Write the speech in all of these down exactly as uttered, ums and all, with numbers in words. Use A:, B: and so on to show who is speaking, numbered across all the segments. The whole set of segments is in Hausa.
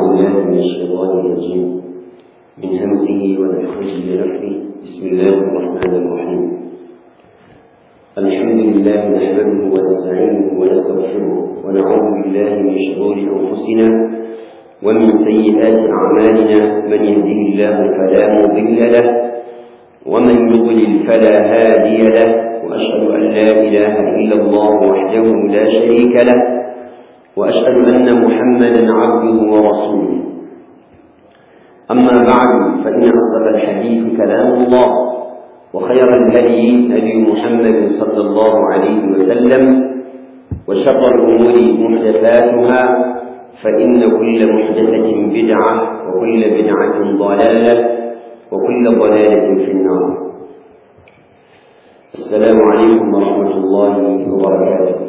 A: بالله من الشيطان الرجيم من همزه ونفخه ونفخه بسم الله الرحمن الرحيم الحمد لله نحمده ونستعينه ونستغفره ونعوذ بالله من شرور أنفسنا ومن سيئات أعمالنا من يهده الله فلا مضل له ومن يضلل فلا هادي له وأشهد أن لا إله إلا الله وحده لا شريك له وأشهد أن محمدا عبده ورسوله أما بعد فإن أصدق الحديث كلام الله وخير الهدي هدي محمد صلى الله عليه وسلم وشر الأمور محدثاتها فإن كل محدثة بدعة وكل بدعة ضلالة وكل ضلالة في النار. السلام عليكم ورحمة الله وبركاته.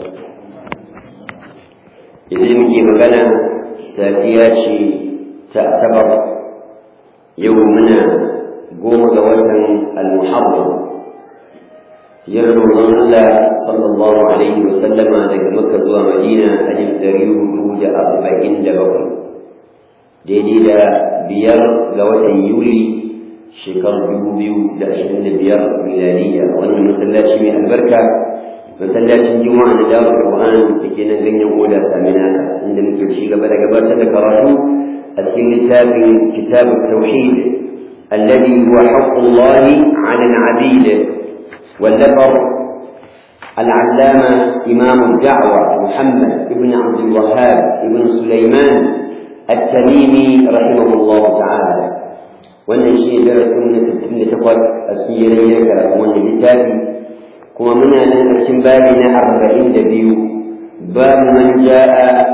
A: إذن كي مغانا سافياتي تعتبر يومنا قوم قوة المحرم يرد الله صلى الله عليه وسلم لك مكة ومدينة أجل دريو دود أربعين دبقل ديدي دا بيار قوة يولي شكر بيو بيو دا أشهد بيار ميلادية وأن مسلاتي من البركة مسلاتي الجمعة ندار القرآن لكينا غني أولى سامنانا عندما كل قبل قبل تذكرته أسئل كتاب التوحيد الذي هو حق الله على العبيد واللفظ العلامة إمام الدعوة محمد بن عبد الوهاب بن سليمان التميمي رحمه الله تعالى. والنشيء درس من تقول أسمي ليك وأن الكتاب كما منا نأتم بابنا أربعين دبيو باب من جاء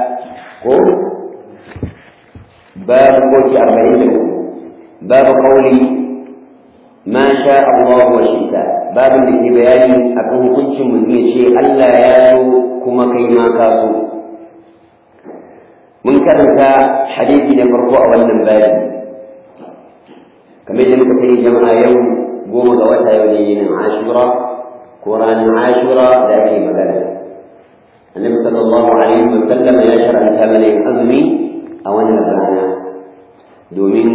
A: باب قول أربعين دبيو باب قولي ما شاء الله وشئت باب اللي بياني أكون كنت مذني شيء ألا ياسو كما كيما كاسو من كانت حديثي نفرقوا أولا بالي كما يجب أن جمع يوم قوم دواتها يوليين عاشورا قرآن عاشورا لكي مدانا النبي صلى الله عليه وسلم يشرع ثمن أزمي أو أن الرعنا دومين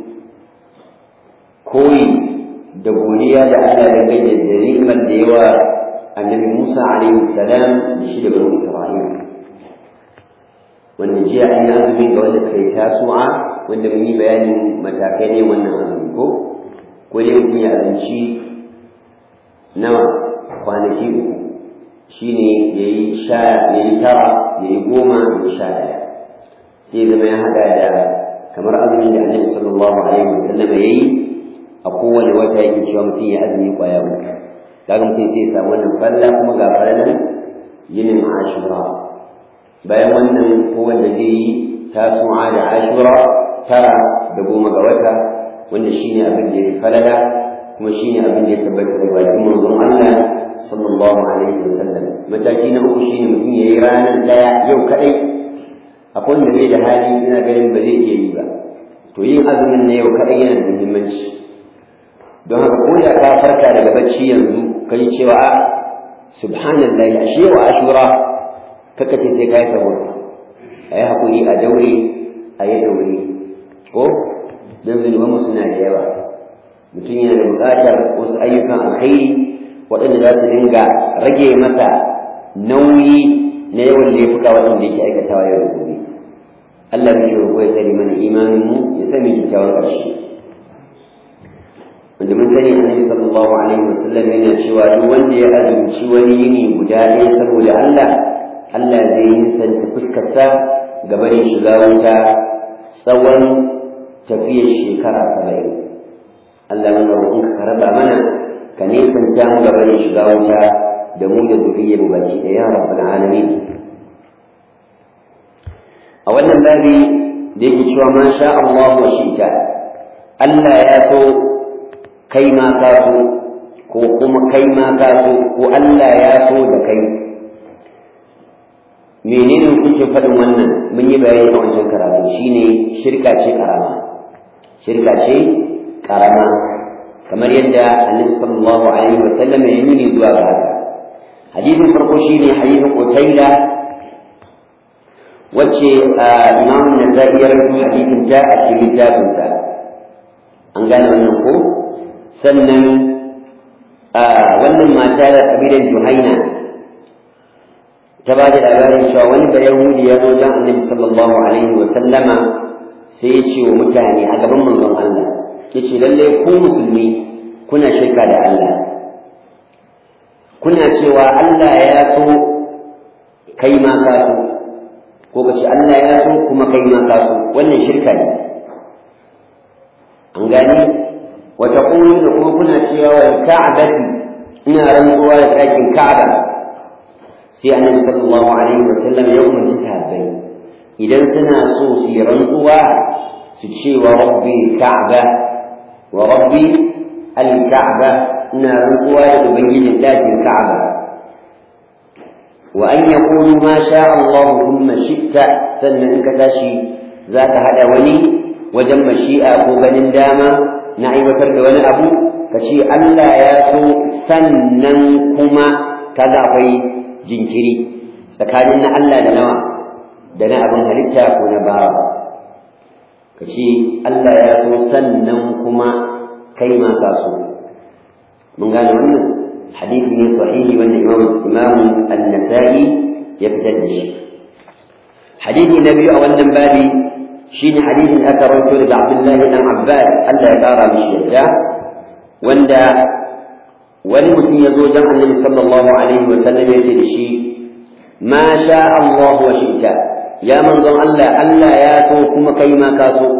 A: koyi da godiya da Allah da gaje da ni'imar da yawa annabi Musa alaihi salam da shi da bani Isra'ila wanda jiya an yi azumi ga wanda kai tasu'a wanda mun yi bayanin matakai ne wannan azumi ko ko dai mutum ya azumci nawa kwanaki uku shine yayi sha yayi tara yayi goma yayi sha daya sai zama ya hada da kamar azumin da annabi sallallahu alaihi wasallam yayi a kowane wata yake cewa mutum ya azumi kwaya uku kaga mutum sai ya samu wannan falla kuma ga farallan yinin ashura bayan wannan kowanne zai yi tasu'a da ashura tara da goma ga wata wanda shine abin da ya falala kuma shine abin da ya tabbata da bakin manzon Allah sallallahu alaihi wasallam mataki na uku shine mutum yayi ranar daya yau kadai akwai wanda bai da hali ina ganin ba zai iya yi ba to yin azumin na yau kadai yana da muhimmanci don haka ko da ka farka daga bacci yanzu kai cewa subhanallahi ashe wa ashura kaka ce sai kai sabo ayi hakuri a daure ayi daure ko dan zunuban suna da yawa mutum yana da buƙatar wasu ayyukan alkhairi waɗanda za su dinga rage masa nauyi na yawan laifuka waɗanda yake aikatawa yau da gobe Allah ya roƙo ya tsare mana imanin mu ya sami kyakkyawar ƙarshe wanda mun sani annabi sallallahu alaihi wasallam yana cewa duk wanda ya azumci wani yini guda ɗaya saboda Allah Allah zai yi santa fuskarta ga barin shiga wuta tsawon tafiyar shekara saba'in Allah mana roƙonka ka raba mana ka nesanta mu ga barin shiga wuta da mu da zuriyar baki da ya rabbal alamin a wannan babi da yake cewa ma sha Allah wa shi'ta Allah ya so kai ma ka so ko kuma kai ma ka so ko Allah ya so da kai menene kuke faɗin wannan mun yi bayani a wancan karatu shine shirka ce karama shirka ce karama kamar yadda Annabi sallallahu alaihi wasallam ya nuni zuwa ga haka hadisin farko shine hadisin Qutayla wacce Imam Nasa'i ya rawaito hadisin ta a cikin littafinsa an gane wannan ko sannan wannan mata da kabilan Juhaina ta ba da labarin cewa wani da Yahudi ya zo jan Annabi sallallahu alaihi wa sallama sai ya ce wa mutane a gaban manzon Allah yace lalle ku musulmi kuna shirka da Allah kuna cewa Allah ya so kai ma ka so ko kace Allah ya so kuma kai ma ka so wannan shirka ne an gani wa taqulu kuma kuna cewa wal ka'bati ina rantsuwa da ɗakin Ka'aba sai Annabi sallallahu alaihi wasallam ya umarci sahabbai idan suna so su yi rantsuwa su ce wa rabbi Ka'ba wa rabbi al-Ka'ba ina rantsuwa da ubangijin ɗakin Ka'aba wa an yaqulu ma sha Allah thumma shi'ta sannan in ka tashi zaka hada wani wajen mashi'a ko ganin dama na aiwatar da wani abu kace Allah ya so sannan kuma kaga akwai jinkiri tsakanin na Allah da nawa da na abin halitta ko na bawa kace Allah ya so sannan kuma kai ma ka so mun gane wannan hadisi ne sahihi wanda imam imam an-nasa'i ya fitar da shi hadisi na biyu a wannan babi shine hadisin aka rawaito daga Abdullah ibn Abbas Allah ya kara mishi yadda wanda wani mutum ya zo jan Annabi sallallahu alaihi wa sallam ya ce da shi ma sha Allah wa shi'ta ya manzon Allah Allah ya so kuma kai ma ka so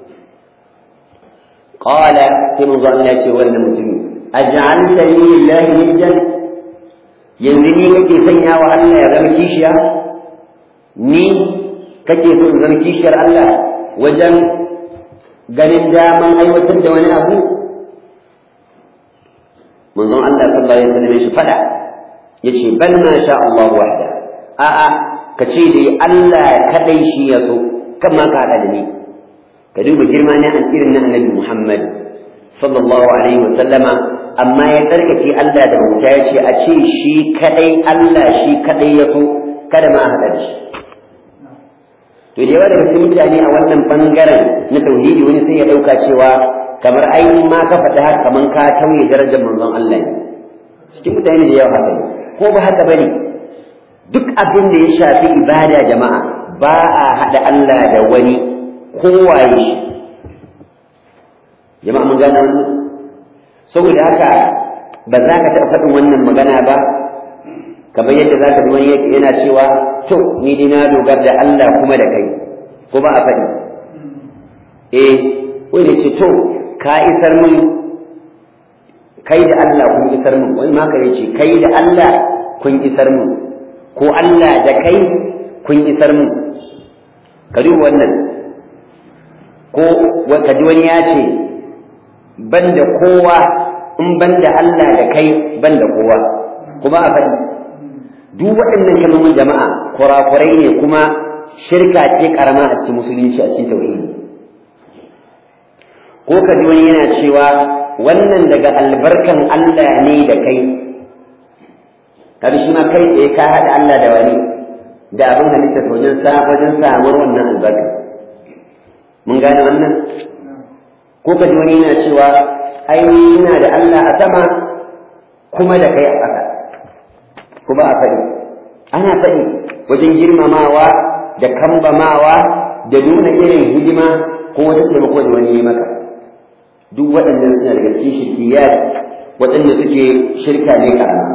A: qala sai manzon Allah ya ce wannan mutumin aj'altani lillahi niddan yanzu ni kake sanya wa Allah ya zama kishiya ni kake so in zama kishiyar Allah wajen ganin daman aiwatar da wani abu manzon Allah sallallahu alaihi wasallam shi fada yace bal ma sha Allah wahda a a kace dai Allah kadai shi ya so kama ka hada da ni ka duba girma ne an irin na Annabi Muhammad sallallahu alaihi wasallama amma ya tsarkace Allah da bauta ya ce a ce shi kadai Allah shi kadai ya so kada ma hada da shi to da yawa daga cikin mutane a wannan bangaren na tauhidi wani sai ya dauka cewa kamar ai ma ka faɗi haka kaman ka tauye darajar manzon Allah ne cikin mutane da yawa haka ne ko ba haka bane duk abin da ya shafi ibada jama'a ba a hada Allah da wani kowaye shi jama'a mun gane wannan saboda haka ba za ka taɓa faɗin wannan magana ba kamar yadda za ka ji wani yana cewa to ni dai na dogara da Allah kuma da kai ko ba a faɗi eh wani ce to ka isar mun kai da Allah kun isar mun wani ma ka ce kai da Allah kun isar mun ko Allah da kai kun isar mun ka duba wannan ko ka ji wani ya ce banda kowa in banda Allah da kai banda kowa kuma a faɗi duk waɗannan kalmomin jama'a kurakurai ne kuma shirka ce karama a cikin musulunci a cikin tauhidi ko ka ji wani yana cewa wannan daga albarkan Allah ne da kai kaga shi ma kai tsaye ka haɗa Allah da wani da abin halitta wajen sa wajen samuwar wannan albarka mun gane wannan ko ka ji wani yana cewa ai ina da Allah a sama kuma da kai a ƙasa kuma a faɗi ana faɗi wajen girmamawa da kambamawa da nuna irin hidima ko wata taimako da wani ya maka duk waɗannan suna daga cikin shirkiyat waɗanda suke shirka ne karama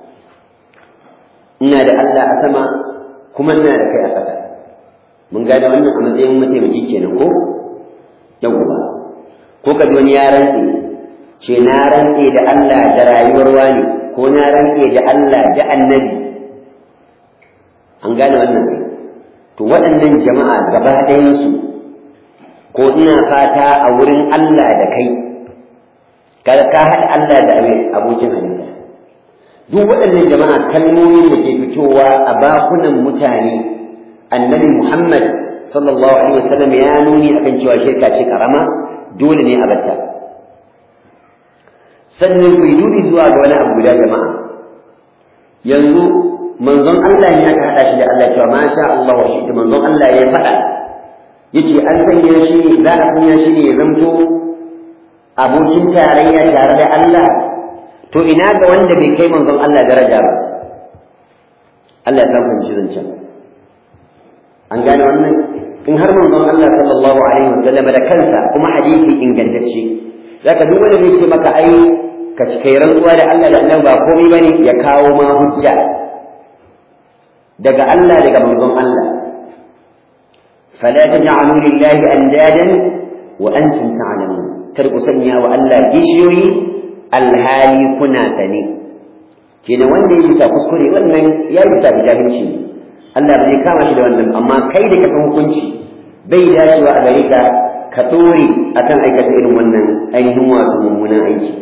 A: ina da Allah a sama kuma ina da kai a ƙasa mun gane wannan a matsayin mataimaki kenan ko yawwa ko ka ji wani ya rantse ce na rantse da Allah da rayuwar wani ko na rantse da Allah da annabi an gane wannan to waɗannan jama'a gaba ɗayansu ko ina fata a wurin Allah da kai kada ka haɗa Allah da abokin halitta duk waɗannan jama'a kalmomin da ke fitowa a bakunan mutane annabi Muhammad sallallahu alaihi wasallam ya nuni akan cewa shirka ce karama dole ne a batta sannan ku yi dubi zuwa ga wani abu guda jama'a yanzu manzon Allah ne aka hada shi da Allah cewa ma sha Allah wa shi manzon Allah ya faɗa yace an sanya shi za a sanya shi ne ya zamto abokin tarayya tare da Allah to ina ga wanda bai kai manzon Allah daraja ba Allah ya san fahimci zancen an gane wannan in har manzon Allah sallallahu alaihi wa sallam da kansa kuma hadisi ingantacce zaka duk wanda zai ce maka ai ka kai rantsuwa da Allah da annabi ba komai bane ya kawo ma hujja daga Allah daga manzon Allah fala taj'alu lillahi andadan wa antum ta'lamun kar ku sanya wa Allah kishiyoyi alhali kuna sane kenan wanda ya bisa kuskure wannan ya bisa jahilci Allah bai kama shi da wannan amma kai da kake hukunci bai dacewa a gare ka ka tsore akan aikata irin wannan ainihin wato mummunan aiki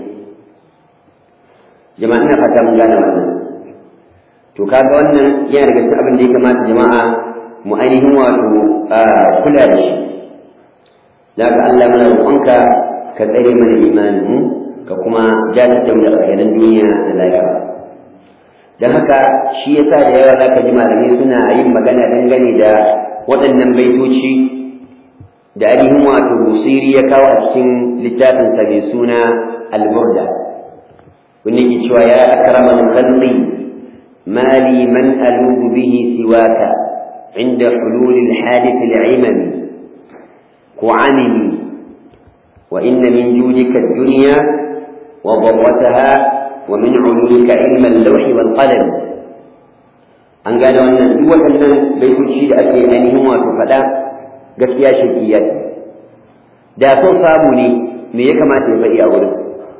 A: jama'a ina fata mun gane wannan to kaga wannan yana daga cikin abin da ya kamata jama'a mu ainihin wato kula da shi zaka Allah muna roƙonka ka tsare mana imanin mu ka kuma jajirce mu da alkhairan duniya da lafiya dan haka shi yasa da yawa zaka ji malamai suna yin magana dangane da waɗannan baitoci da ainihin wato Busiri ya kawo a cikin littafin sa mai suna Al-Burda wanda ke cewa ya akramal khalqi ما لي من ألوذ به سواك عند حلول الحادث العمم وعممي وإن من جودك الدنيا وضرتها ومن علومك علم اللوح والقلم أن قالوا أن دول أن بيت الشيء أكي أنهم وتفدا قفيا شكيات دا سو صابوني مي كما تفدي أولا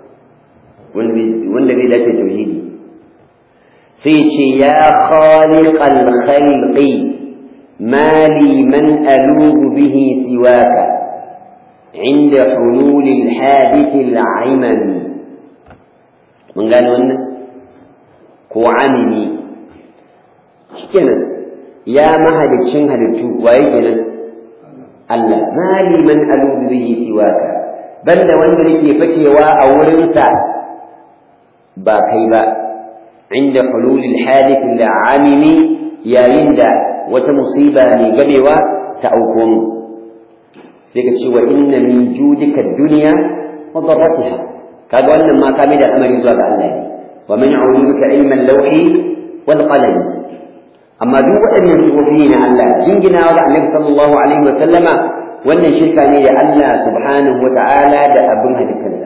A: والنبي لا تتوحيدي سيتي يا خالق الخلق ما لي من ألوذ به سواك عند حلول الحادث العمم من قالوا أنه كو عممي شكنا يا مهد الشنهد التو ويجنا الله ما لي من ألوذ به سواك بل وانت لكي فتوى أورنتا باقيبا عند حلول الحادث العامم يا يندى وتمصيبة لقبوة تأوكم سيكتش وإن من جودك الدنيا وضرتها كذا أن ما كامل أمر يزوى الله ومن علومك علم اللوح والقلم أما دو أن يسوفين الله جنجنا وضع النبي صلى الله عليه وسلم وأن شركة لي الله سبحانه وتعالى دا أبنها لكذا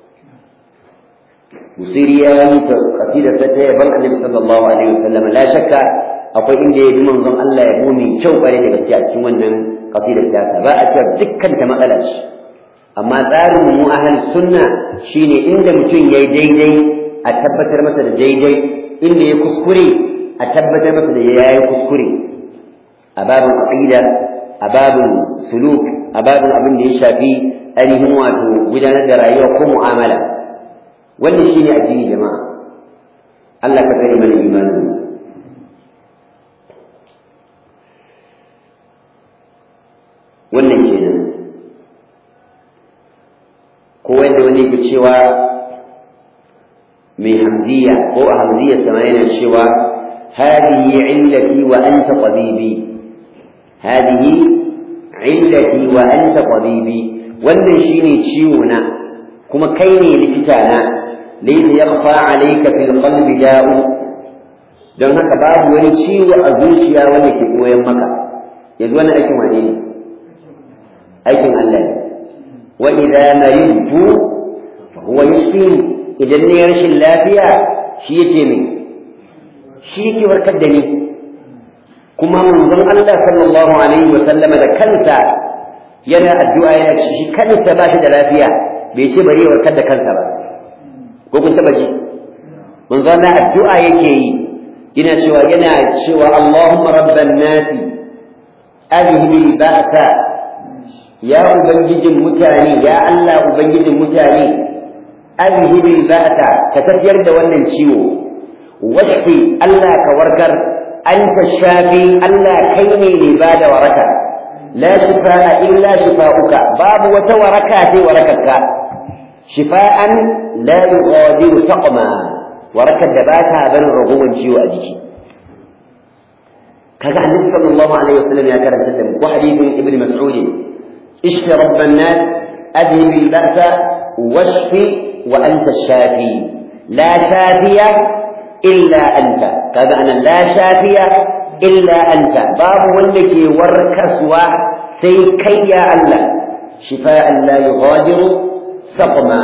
A: Busiriya ya yi kasida ta ta yaban Annabi sallallahu alaihi wasallam la shakka akwai inda ya bi manzon Allah ya bumi kyau bare da gaskiya cikin wannan kasidar ta ba a cewa dukkan ta matsala ce amma tsarin mu ahlus sunna shine inda mutum yayi daidai a tabbatar masa da daidai inda ya kuskure a tabbatar masa da yayi kuskure a babin aqida a babin suluk a babin abin da ya shafi ainihin wato gudanar da rayuwa ko mu'amala wannan shine addini jama'a Allah ka kare mana imanin wannan kenan ko wanda wani yake cewa mai hamziya ko a hamziya sama yana cewa hadihi illati wa anta tabibi hadihi illati wa anta tabibi wannan shine ciwo na kuma kai ne likita na laysa yakhfa alayka fil qalbi da'u dan haka babu wani ciwo a zuciya wanda ke koyan maka yanzu wannan aikin wane ne aikin Allah ne wa idza maridtu fa huwa yashfini idan ne rashin lafiya shi yake min shi yake warkar da ni kuma manzon Allah sallallahu alaihi wa sallama da kansa yana addu'a yana shi kansa ba shi da lafiya bai ce bari ya warkar da kansa ba ko kun taba ji manzo Allah addu'a yake yi yana cewa yana cewa Allahumma rabban nasi adhibil ba'sa ya ubangijin mutane ya Allah ubangijin mutane adhibil ba'sa ka tafiyar da wannan ciwo washfi Allah ka warkar anta shafi Allah kai ne mai bada waraka la shifaa illa shifauka babu wata waraka sai warakarka shifaan la yughadiru saqma warakar da bata barin ragowar ciwo a jiki kaga annabi sallallahu alaihi wasallam ya karanta da mu hadithin ibn mas'ud ishfi rabban nas adhib al-ba'sa washfi wa anta shafi la shafiya illa anta kaga ana la shafiya illa anta babu wanda ke warkaswa sai kai ya Allah shifa'an la yughadiru saqma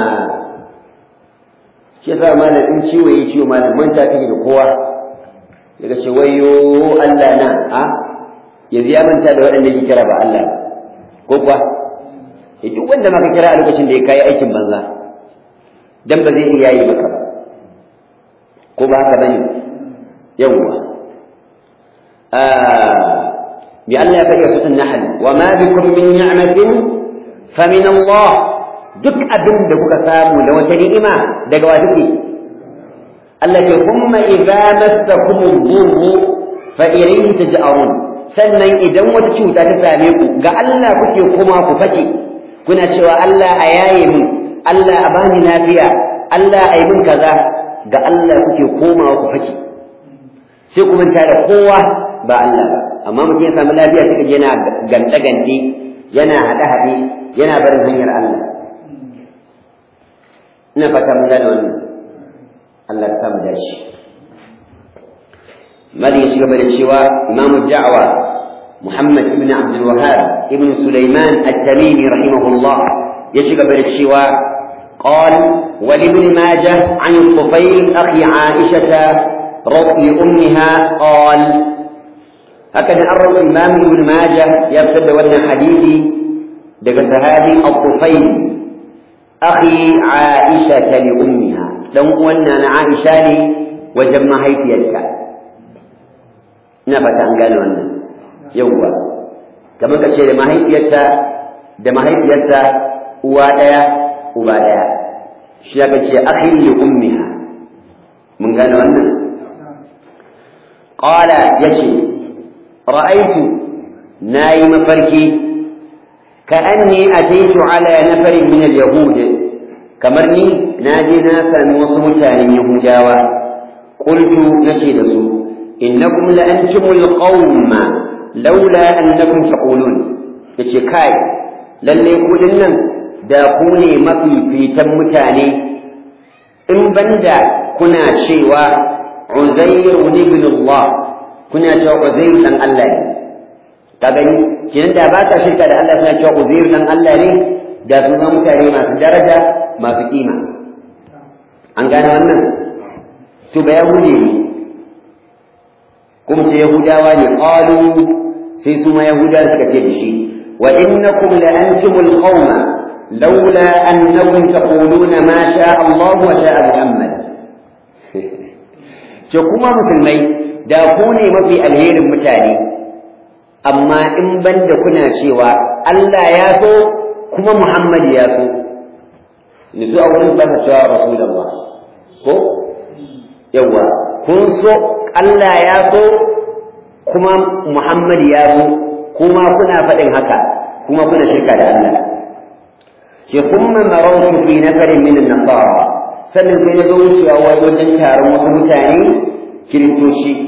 A: shi yasa malam in ciwo yi ciwo malam manta kake da kowa daga ce wayo Allah na a yanzu ya manta da waɗanda ke kira ba Allah ko kuwa eh duk wanda maka kira a lokacin da ya kai aikin banza dan ba zai iya yi maka ba ko ba haka bane yawwa bi Allah ya faɗi a sutun nahl wa ma bikum min ni'matin fa min Allah duk abin da kuka samu da wata ni'ima daga wa take Allah ya kuma idza massakum ad-durru fa ilayhi taj'arun sannan idan wata cuta ta same ku ga Allah kuke kuma ku fake kuna cewa Allah a yaye mu Allah a bani lafiya Allah a yi min kaza ga Allah kuke komawa ku fake sai ku manta da kowa ba Allah ba amma mutum ya samu lafiya sai yana ganta gante yana hade hade yana barin hanyar Allah ina fata mun gane wannan Allah ya samu dashi mali ya shiga da cewa Imam ad-Da'wa Muhammad ibn Abdul Wahhab ibn Sulaiman at-Tamimi rahimahullah ya shiga da cewa قال ولابن ماجه عن الطفيل أخي عائشة رضي أمها قال هكذا أروى الإمام ابن ماجه يبتدى وأن حديثي دقت هذه الطفيل أخي عائشة لأمها لو أن أنا عائشة لي وجمع هيتيتك نبت أن قالوا أن يوه كما كشيء ما هيتيتا دما هيتيتا وآية وبعدها شيئا كشيء أخي لأمها من قالوا أن قال يشي رأيت نايم فركي كأني أتيت على نفر من اليهود كمرني ناجي ناسا وصمتان يهوداوا قلت نشيد إنكم لأنتم القوم لولا أنكم تقولون يشي كاي للي يقولن داقوني ما في في تمتاني إن بندا كنا شيوا عزير ابن الله كنا شيوا عزير بن الله كذا kenan da ba ta shirka da Allah suna cewa Uzair dan Allah ne da su zama mutane masu daraja masu kima an gane wannan to ba yahudi ne kuma sai yahudawa ne qalu sai su ma yahudawa suka ce da shi wa innakum la antumul qauma laula annakum taquluna ma sha Allah wa sha Muhammad ce kuma musulmai da ku ne mafi alherin mutane amma in banda kuna cewa Allah ya so kuma Muhammad ya so ni so a wurin ba ta cewa Rasulullah ko yawa kun so Allah ya so kuma Muhammad ya so kuma kuna faɗin haka kuma kuna shirka da Allah ke kuma marautu fi nafarin min an-nasara sannan sai na zo wucewa wajen taron wasu mutane kiristoci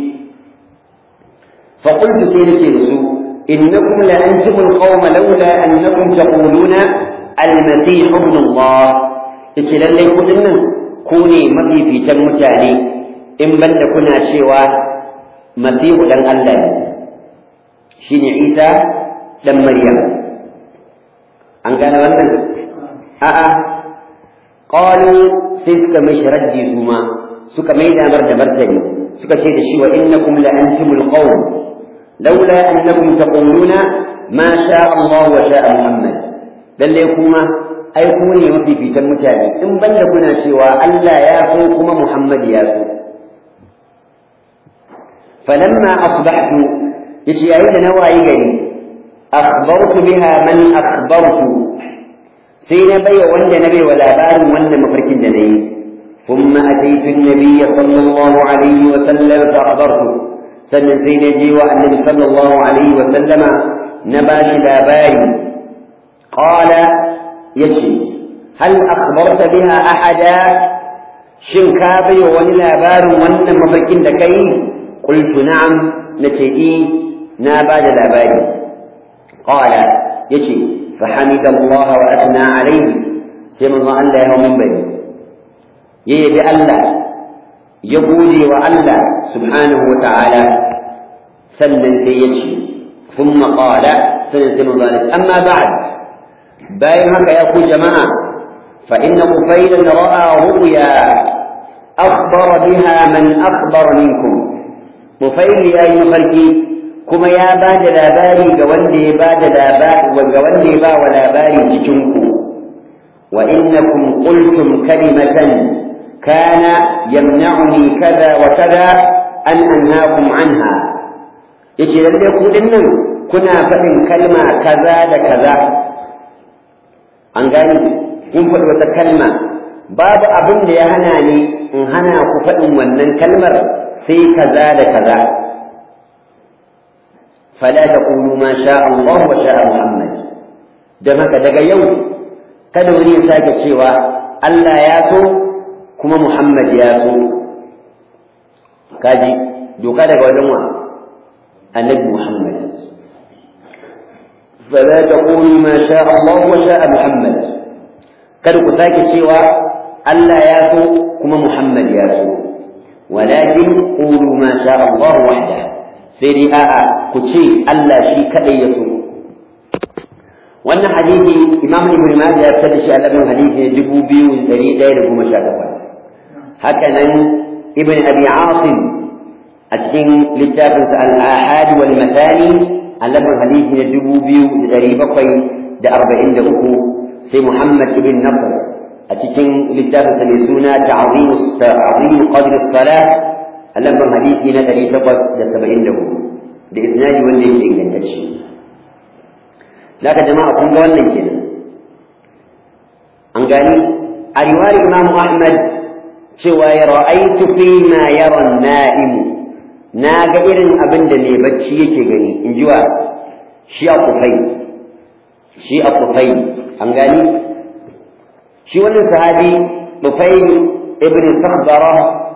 A: فقلت سيدك رسول إنكم لأنتم القوم لولا أنكم تقولون المسيح ابن الله إذن لي قلنا كوني مضي في تمتاني إن بند كنا شوى مسيح لن الله شين عيسى لن مريم أن قال ولن آآ قالوا سيسك مش ردي ثما سك ميدا مرد مرتني سك سيد الشوى إنكم لأنتم القوم لولا أنكم تقولون ما شاء الله وشاء محمد بل يكون أيكوني وفي في تمتاني إن بل كنا سوى ألا ياسوكم محمد ياسو فلما أصبحت يشيعين نواي لي أخبرت بها من أخبرت سين بي وند نبي ولا بال وند مفرك دني ثم أتيت النبي صلى الله عليه وسلم فأخبرته sannan sai na je wa annabi sallallahu alaihi wa sallama na ba shi labari qala yace hal akhbarta biha ahada shin ka bai wani labarin wannan mafarkin da kai qultu na'am nace eh na ba da labari qala yace fa hamidallahi wa athna alayhi sai manzo Allah ya hawo minbari yayi bi Allah ya gode wa Allah subhanahu wa ta'ala sannan sai yace thumma qala sannan sai manzo Allah amma ba'd bayan haka ya ku jama'a fa inna qufaylan ra'a ru'ya akhbara biha man akhbara minkum qufayl yayi mafarki kuma ya ba da labari ga wanda ya ba da labari ga wanda ya ba wa labari cikin ku wa innakum qultum kalimatan kana yamna'uni kaza wa kaza an anhaakum anha yace lalle ku dinnan kuna faɗin kalma kaza da kaza an gani kun faɗi wata kalma babu abin da ya hana ni in hana ku faɗin wannan kalmar sai kaza da kaza fala taqulu ma sha Allah wa sha Muhammad dan haka daga yau kada wani ya sake cewa Allah ya so kuma Muhammad ya so kaji doka daga wajen wa annabi Muhammad fala taqulu ma sha Allah wa sha Muhammad kada ku sake cewa Allah ya so kuma Muhammad ya so walakin qulu ma sha Allah wahda sai dai a'a ku ce Allah shi kadai ya so wannan hadisi Imam Ibn Majah ya fitar da shi a lambun hadisi ne dubu biyu da ɗari ɗaya da goma sha takwas haka nan Ibn Abi Asim a cikin littafinsa Al-Ahad wal Mathani a lambun hadisi ne dubu biyu da ɗari bakwai da arba'in da uku sai Muhammad ibn Nasr a cikin littafinsa mai suna Ta'zim Ta'zim Qadr as-Salah a lambun hadisi na ɗari takwas da saba'in da hudu da isnadi wanda yake ingantacce laka jama'a kun ga wannan kenan an gani a riwayar Imam Ahmad cewa ya ra'aytu fi ma yara an-na'im na ga irin abin da mai bacci yake gani in ji wa shi a kufai shi a kufai an gani shi wannan sahabi kufai ibn Sakhdara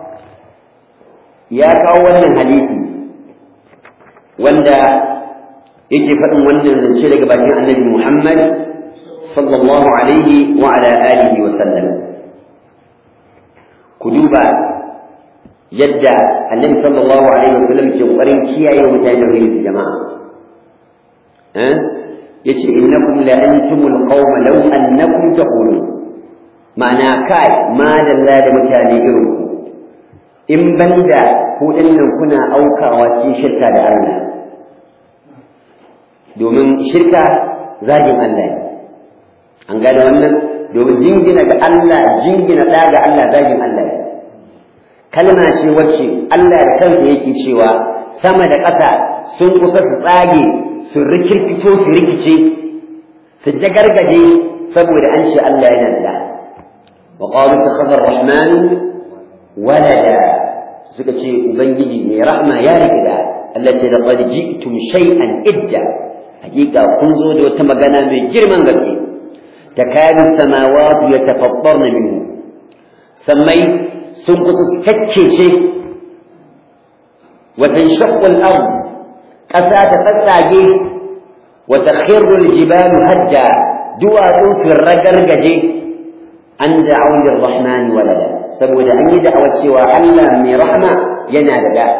A: ya kawo wannan hadisi wanda yake faɗin wannan zance daga bakin annabi Muhammad sallallahu alaihi wa ala alihi wa sallam ku duba yadda annabi sallallahu alaihi wa sallam ke kokarin kiyaye mutane da yin jama'a eh yace innakum la antumul qawma law annakum taqulun ma'ana kai ma dalla da mutane irin ku in banda ku dinnan kuna aukawa cikin shirka da Allah domin shirka zagin Allah ne an gane wannan domin jingina ga Allah jingina da ga Allah zagin Allah ne kalma ce wacce Allah da kansa yake cewa sama da ƙasa sun kusa su tsage su rikirkito su rikice su jagargaje saboda an ce Allah yana da wa qalu takhadha ar-rahman walada suka ce ubangiji mai rahma ya rikida Allah ce laqad ji'tum shay'an idda hakika kun zo da wata magana mai girman gaske takadu samawati yatafaddarna minhu sammai sun kusa su kaccece wa tanshaqqu al-ard ƙasa ta tsatsage wa takhirru al-jibalu hadda duwatsu su ragargaje an da'u lir-rahmani walada saboda an yi da'awa cewa Allah mai rahma yana da da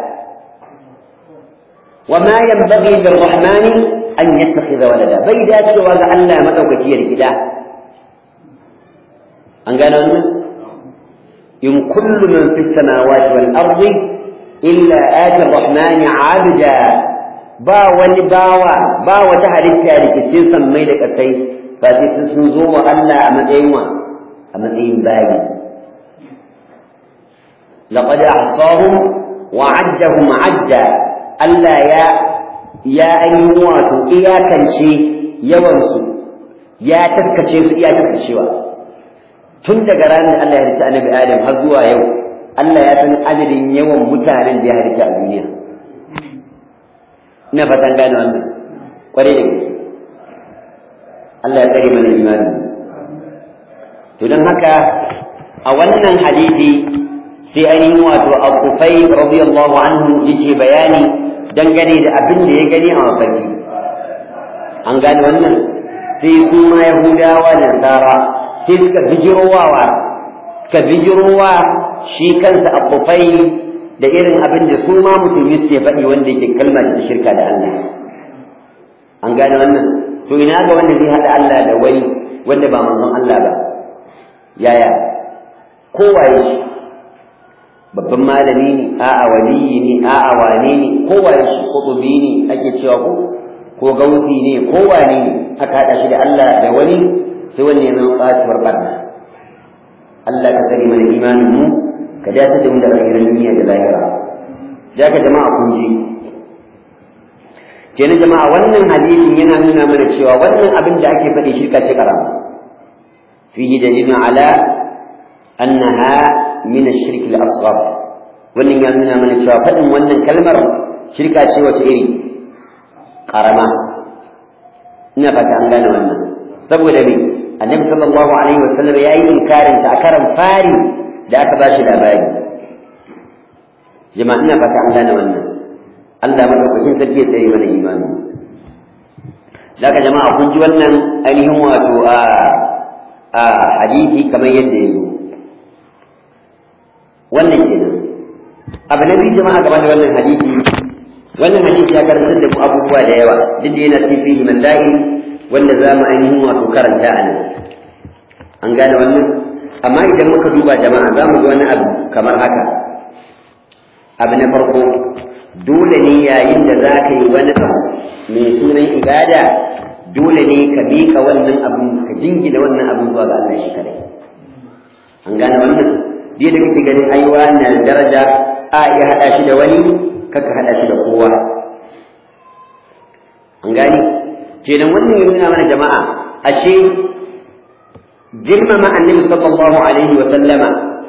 A: wa ma yanbaghi lir-rahmani an yattakhidha walada bai dacewa ga Allah madaukaki ya rikida an gano wannan in kullu man fis samawati wal ardi illa ati ar-rahmani 'abda ba wani bawa ba wata halitta da ke cikin sammai da kasai ba sai sun zo wa Allah a matsayin wa a matsayin bayi laqad ahsahum wa 'addahum 'adda Allah ya ya ainihin wato iyakance yawansu ya taskace su iya taskacewa tun daga ranar Allah ya halitta annabi Adam har zuwa yau Allah ya san adadin yawan mutanen da ya halitta a duniya ina fatan gane wannan kwarai da gaske Allah ya tsare mana imani to don haka a wannan hadisi sai ainihin wato Abu Qufay radiyallahu anhu yake bayani dangane da abin da ya gani a mafarki an gane wannan sai kuma yahudawa da nasara sai suka bijirowa suka bijirowa shi kansa abufai da irin abin da su ma musulmi suke faɗi wanda yake kalma da shirka da Allah an gane wannan to ina ga wanda zai haɗa Allah da wani wanda ba manzon Allah ba yaya kowaye shi babban malami ne a'a waliyi ne a'a wane ne kowaye shi kutubi ne ake cewa ko ko gauti ne kowane ne aka haɗa shi da Allah da wani sai wani ya zama ƙatuwar barna Allah ka tsare mana imanin mu ka dace da mu da alherin duniya da lahira da ka jama'a kun ji kenan jama'a wannan hadisin yana nuna mana cewa wannan abin da ake faɗi shirka ce karama fihi dalilun ala annaha min ash-shirk al-asghar wannan ya nuna mana cewa faɗin wannan kalmar shirka ce wace iri karama ina fata an gane wannan saboda me annabi sallallahu alaihi wasallam ya yi inkarin ta a karan fari da aka ba shi labari jama'a ina fata an gane wannan Allah madaukakin sarki ya tsare mana imani daga jama'a kun ji wannan ainihin wato a a hadisi kamar yadda ya zo wannan kenan abu na biyu jama'a game da wannan hadisi wannan hadisi ya karantar da mu abubuwa da yawa duk da yana cikin masail wanda za mu ainihin wato karanta a nan an gane wannan amma idan muka duba jama'a za mu ga wani abu kamar haka abu na farko dole ne yayin da za ka yi wani abu mai sunan ibada dole ne ka miƙa wannan abu ka jingina wannan abu zuwa ga Allah shi kadai an gane wannan dai da kake ganin aiwa na daraja a iya haɗa shi da wani kaka haɗa shi da kowa an gani kenan wannan ya nuna mana jama'a ashe girmama annabi sallallahu alaihi wa sallama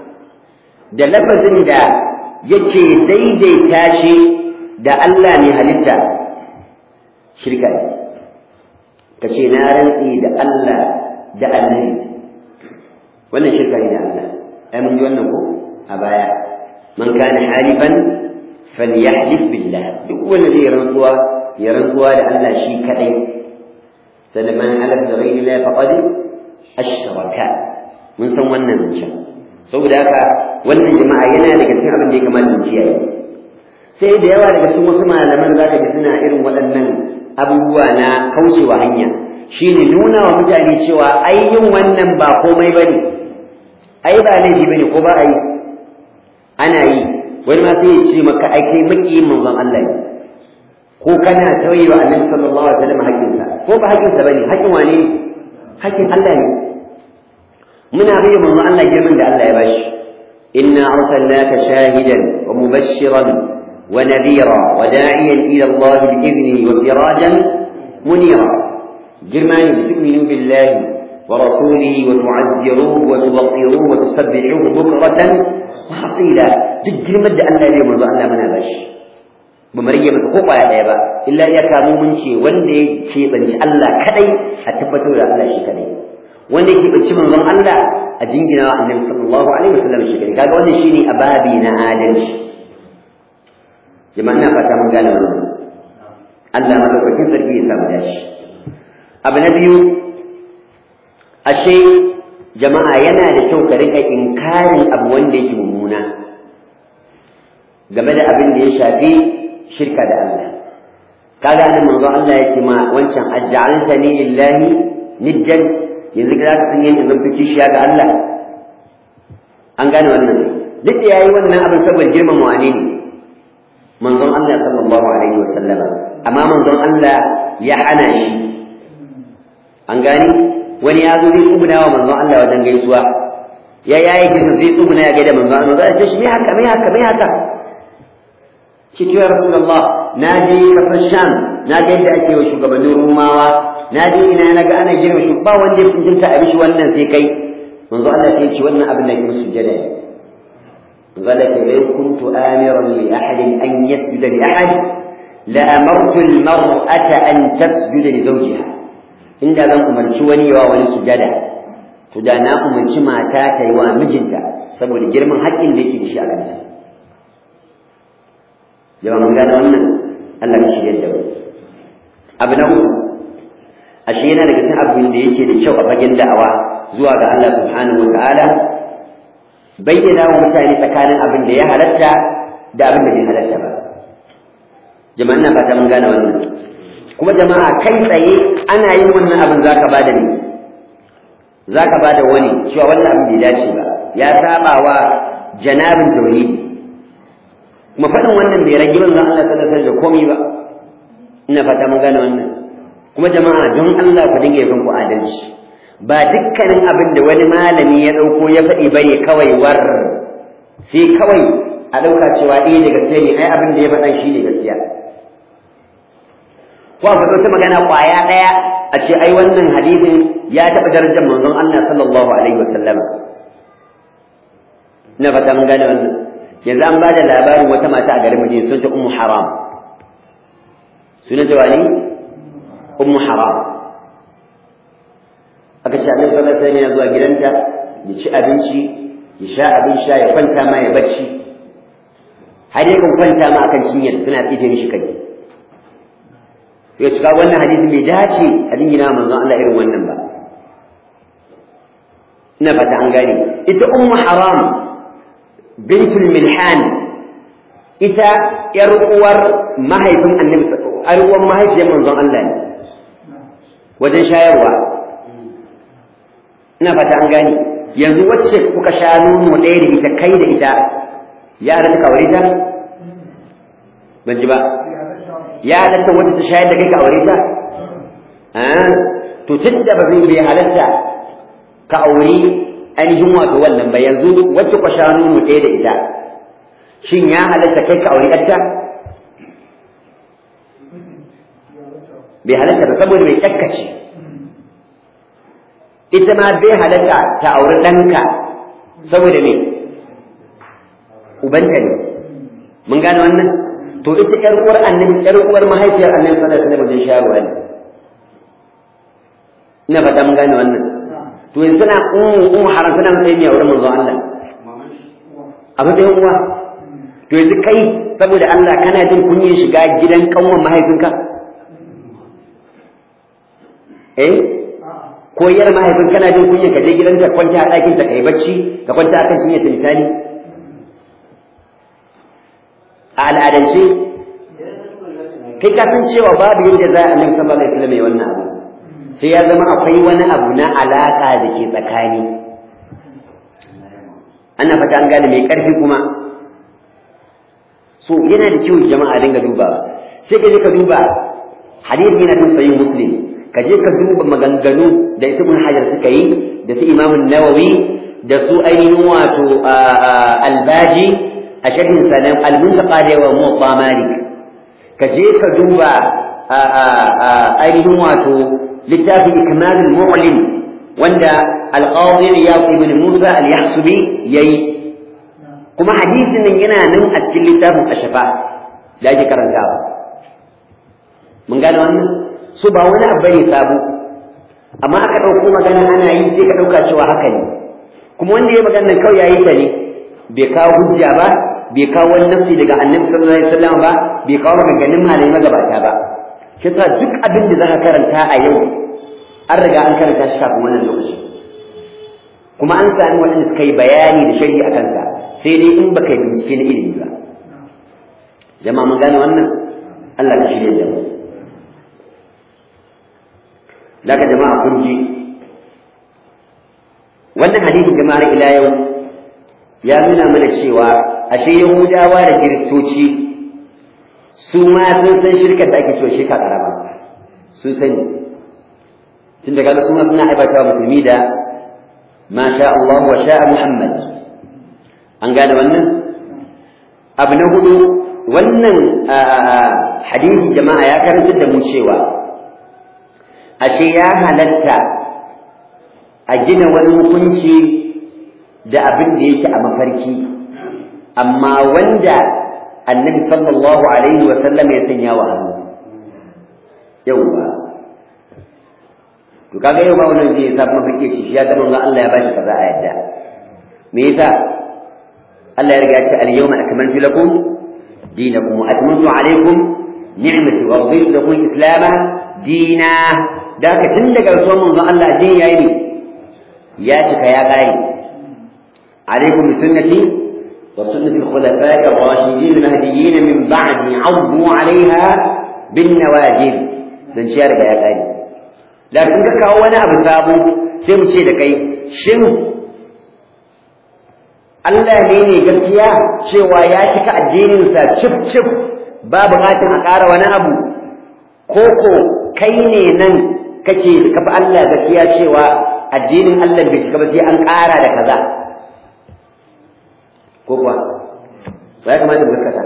A: da lafazin da yake daidaita shi da Allah ne halitta shirka ne ka ce na rantsi da Allah da annabi wannan shirka ne da Allah ai mun ji wannan ko a baya man kana halifan falyahlif billah duk wanda zai rantsuwa ya rantsuwa da Allah shi kadai sannan man halaf da ghairi Allah faqad ashraka mun san wannan zancen saboda haka wannan jama'a yana daga cikin abin da ya kamata mu kiyaye sai da yawa daga cikin wasu malaman zaka ji suna irin waɗannan abubuwa na kaucewa hanya shine nuna wa mutane cewa ai yin wannan ba komai bane ai ba laifi bane ko ba ai ana yi wani ma sai ya ce maka ai kai makiyin manzon Allah ne ko kana tauye wa Annabi sallallahu alaihi wasallam haƙƙinsa ko ba haƙƙinsa bane haƙƙin wane haƙƙin Allah ne muna bayyana manzon Allah girman da Allah ya bashi inna arsalnaka shahidan wa mubashiran wa nadhira wa da'iyan ila Allah bi idnihi wa sirajan munira girma ne bi tu'minu billahi wa rasulihi wa tu'azziruhu wa tuwaqqiruhu wa tusabbihuhu bukratan wa hasila duk girman da Allah ya yi manzo Allah muna bashi ba mu rage masa ko kwaya daya ba illa ya kamo mun ce wanda ya keɓanci Allah kadai a tabbatar da Allah shi kadai wanda ya keɓanci manzon Allah a jingina wa Annabi sallallahu alaihi wasallam shi kadai kaga wannan shine ababi na adalci jama'a ina fata mun gane wannan Allah madaukakin sarki ya samu dashi abu na biyu ashe jama'a yana da kyau ka rika inkarin abu wanda yake mummuna game da abin da ya shafi shirka da Allah kaga nan manzo Allah yake ma wancan aj'altani lillahi niddan yanzu ka zaka sanya in zanto kishiya ga Allah an gane wannan duk da yayi wannan abin saboda girman wane ne manzon Allah sallallahu alaihi wasallam amma manzon Allah ya hana shi an gane wani ya zo zai tsuguna wa manzon Allah wajen gaisuwa ya yayi kin zai tsuguna ya gaida manzon Allah ya ce shi me haka me haka me haka ki ya rasulullah na je kasar sham na ga yadda ake wa shugabannin rumawa na je ina na ga ana girma shi ba wanda ya kunta a mishi wannan sai kai manzo Allah sai ya ce wannan abin da ke musu sujada ne manzo Allah ya ce kuntu amiran li ahadin an yasjuda li ahad la amartu al mar'ata an tasjuda li zawjiha inda zan umarci wani yawa wani sujada to da na umarci mata ta yi wa mijinta saboda girman haƙƙin da yake da shi a kanta yawa mun gane wannan Allah ya shirye da mu abu na uku ashe yana daga cikin abin da yake da kyau a fagen da'awa zuwa ga Allah subhanahu wa ta'ala bayyana wa mutane tsakanin abin da ya halatta da abin da bai halatta ba jama'a na fata mun gane wannan kuma jama'a kai tsaye ana yin wannan abin zaka bada ne zaka bada wani cewa wannan abin bai dace ba ya saba wa janabin tauhidi kuma faɗin wannan bai rage manzon Allah sallallahu alaihi wasallam da komai ba ina fata mun gane wannan kuma jama'a don Allah ku dinga yin ku adalci ba dukkanin abin da wani malami ya dauko ya faɗi bane kawai war sai kawai a dauka cewa eh da gaskiya ne ai abin da ya faɗa shi ne gaskiya ko a faɗo ta magana ƙwaya ɗaya a ce ai wannan hadisin ya taɓa darajar manzon Allah sallallahu alaihi wasallam ina fata mun gane wannan yanzu an bada labarin wata mata a garin Madina sunanta Ummu Haram sunanta wani Ummu Haram aka ce Annabi sallallahu alaihi wasallam yana zuwa gidanta ya ci abinci ya sha abin sha ya kwanta ma ya bacci har ya kwanta ma akan cinyar tana tsite mishi kai sai tuka wannan hadisi bai dace a dingina manzon Allah irin wannan ba ina fata an gane ita Ummu Haram bintul Milhan ita yar uwar mahaifin Annabi yar uwar mahaifiyar manzon Allah ne wajen shayarwa ina fata an gane yanzu wacce kuka sha nono ɗaya da ita kai da ita ya halatta ka aure ta ban ji ba ya halatta wacce ta shayar da kai ka aure ta to tun da ba zai bai halatta ka aure ainihin wato wannan ba yanzu wacce ku sha nono ɗaya da ita shin ya halatta kai ka aure ta bai halatta ba saboda bai kyakkace ita ma bai halatta ta auri ɗanka saboda me ubanta ne mun gane wannan to ita ƴar uwar annabi ƴar uwar mahaifiyar annabi sallallahu alaihi wasallam wajen shayarwa ne ina fata mun gane wannan to yanzu tana ummu ummu haram tana matsayin ne a wurin manzon Allah a matsayin uwa to yanzu kai saboda Allah kana jin kunyar shiga gidan kanwan mahaifinka eh ko yar mahaifin kana jin kunya ka je gidanta kwanta a ɗakin ta kai bacci ka kwanta akan shi ta misali a al'adance kai ka san cewa babu yadda za a nan sallallahu alaihi wasallam ya wannan abu sai ya zama akwai wani abu na alaka da ke tsakani ana fata an gane mai ƙarfi kuma so yana da kyau jama'a dinga dubawa sai ka je ka duba hadisi yana cikin sahih muslim ka je ka duba maganganu da ibn hajar suka yi da su imam nawawi da su ainihin wato albaji a sharhin salam al-muntaqa da wa muwatta malik ka je ka duba ainihin wato littafi ikmal al-mu'lim wanda al-qadi iyad ibn musa al-yahsubi yayi kuma hadisin nan yana nan a cikin littafin ashafa da ake karantawa mun gane wannan su ba wani abu ne sabo amma aka ɗauko magana ana yi sai ka ɗauka cewa haka ne kuma wanda ya magana kawai ya yi ta ne bai kawo hujja ba bai kawo wani nafsi daga annabi sallallahu alaihi wasallam ba bai kawo maganganun malamai magabata ba shi yasa duk abin da zaka karanta a yau an riga an karanta shi kafin wannan lokaci kuma an sami waɗanda suka yi bayani da shari'a a kansa sai dai in baka yi bincike na ilimi ba jama'a mun gane wannan Allah ka shirya da mu laka jama'a kun ji wannan hadisi jama'ar ila yau ya nuna mana cewa ashe yahudawa da kiristoci su ma sun san shirkar da ake cewa shirka karama sun sani tun daga su ma suna aibata musulmi da ma sha Allah wa sha Muhammad an gane wannan abu na hudu wannan hadisi jama'a ya karantar da mu cewa ashe ya halatta a gina wani hukunci da abin da yake a mafarki amma wanda annabi sallallahu alaihi wa sallam ya sanya wa hannu yauwa to kaga yau ba wannan zai sa mafarki shi ya ga manzo Allah ya bashi kaza a yadda me yasa Allah ya riga ya ce al-yawma akmaltu lakum dinakum wa atmamtu alaykum ni'mati wa raditu lakum al-islam dina da ka tun daga rasuwar manzo Allah addini yayi ne ya cika ya kare alaikum bi sunnati wa sunnati al-khulafa'i ar-rashidin al-mahdiyyin min ba'di 'addu 'alayha bin nawajib dan shi ya riga ya kare da kun ka kawo wani abu sabo sai mu ce da kai shin Allah ne ne gaskiya cewa ya cika addininsa cif cif ba buƙatar a ƙara wani abu koko kai ne nan kace kafa Allah gaskiya cewa addinin Allah bai cika ba sai an ƙara da kaza ko kuwa sai kamata mu gaskata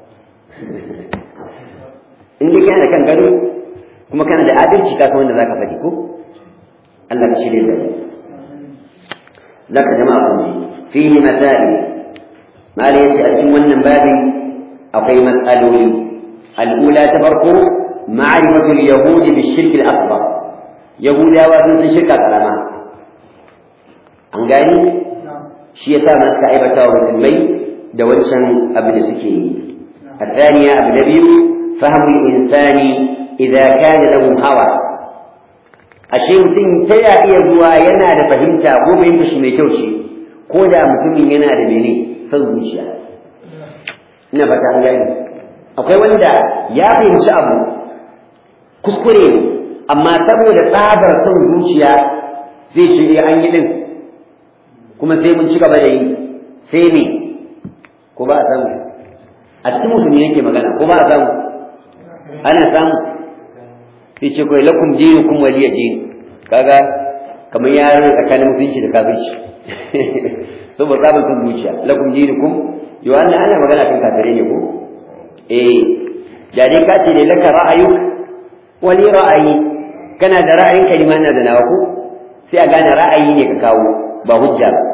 A: in dai kana da kan gado kuma kana da adalci ka san wanda zaka faɗi ko Allah ka shirye da zaka jama'a ku fihi masail ma la yati cikin wannan babi akwai mas'aloli al-ula ta farko ma'rifatu al-yahudi bi-shirk al-asghar yahudawa sun san shirka karama an gani shi yasa ma suka aibata wa musulmai da wancan abu da suke yi الثانية أبو نبي فهم الإنسان إذا كان له هوى ashe mutum ta ya iya zuwa yana da fahimta ko fahimta shi mai kyau ce ko da mutumin yana da mene son zuciya ina fata an gani akwai wanda ya fahimci abu kuskure ne amma saboda tsabar son zuciya zai ce eh an yi din kuma sai mun ci gaba da yi sai ne ko ba a samu a cikin musulmi yake magana ko ba a samu ana samu sai ce kawai lakum dinukum waliya din kaga kamar yaran tsakanin musulunci da kafirci saboda tsabar son zuciya lakum dinukum yau an ana magana kan kafirai ne ko eh da dai ka ce ne laka ra'ayuk wani ra'ayi kana da ra'ayin kalima ina da nawa ko sai a gane ra'ayi ne ka kawo ba hujja ba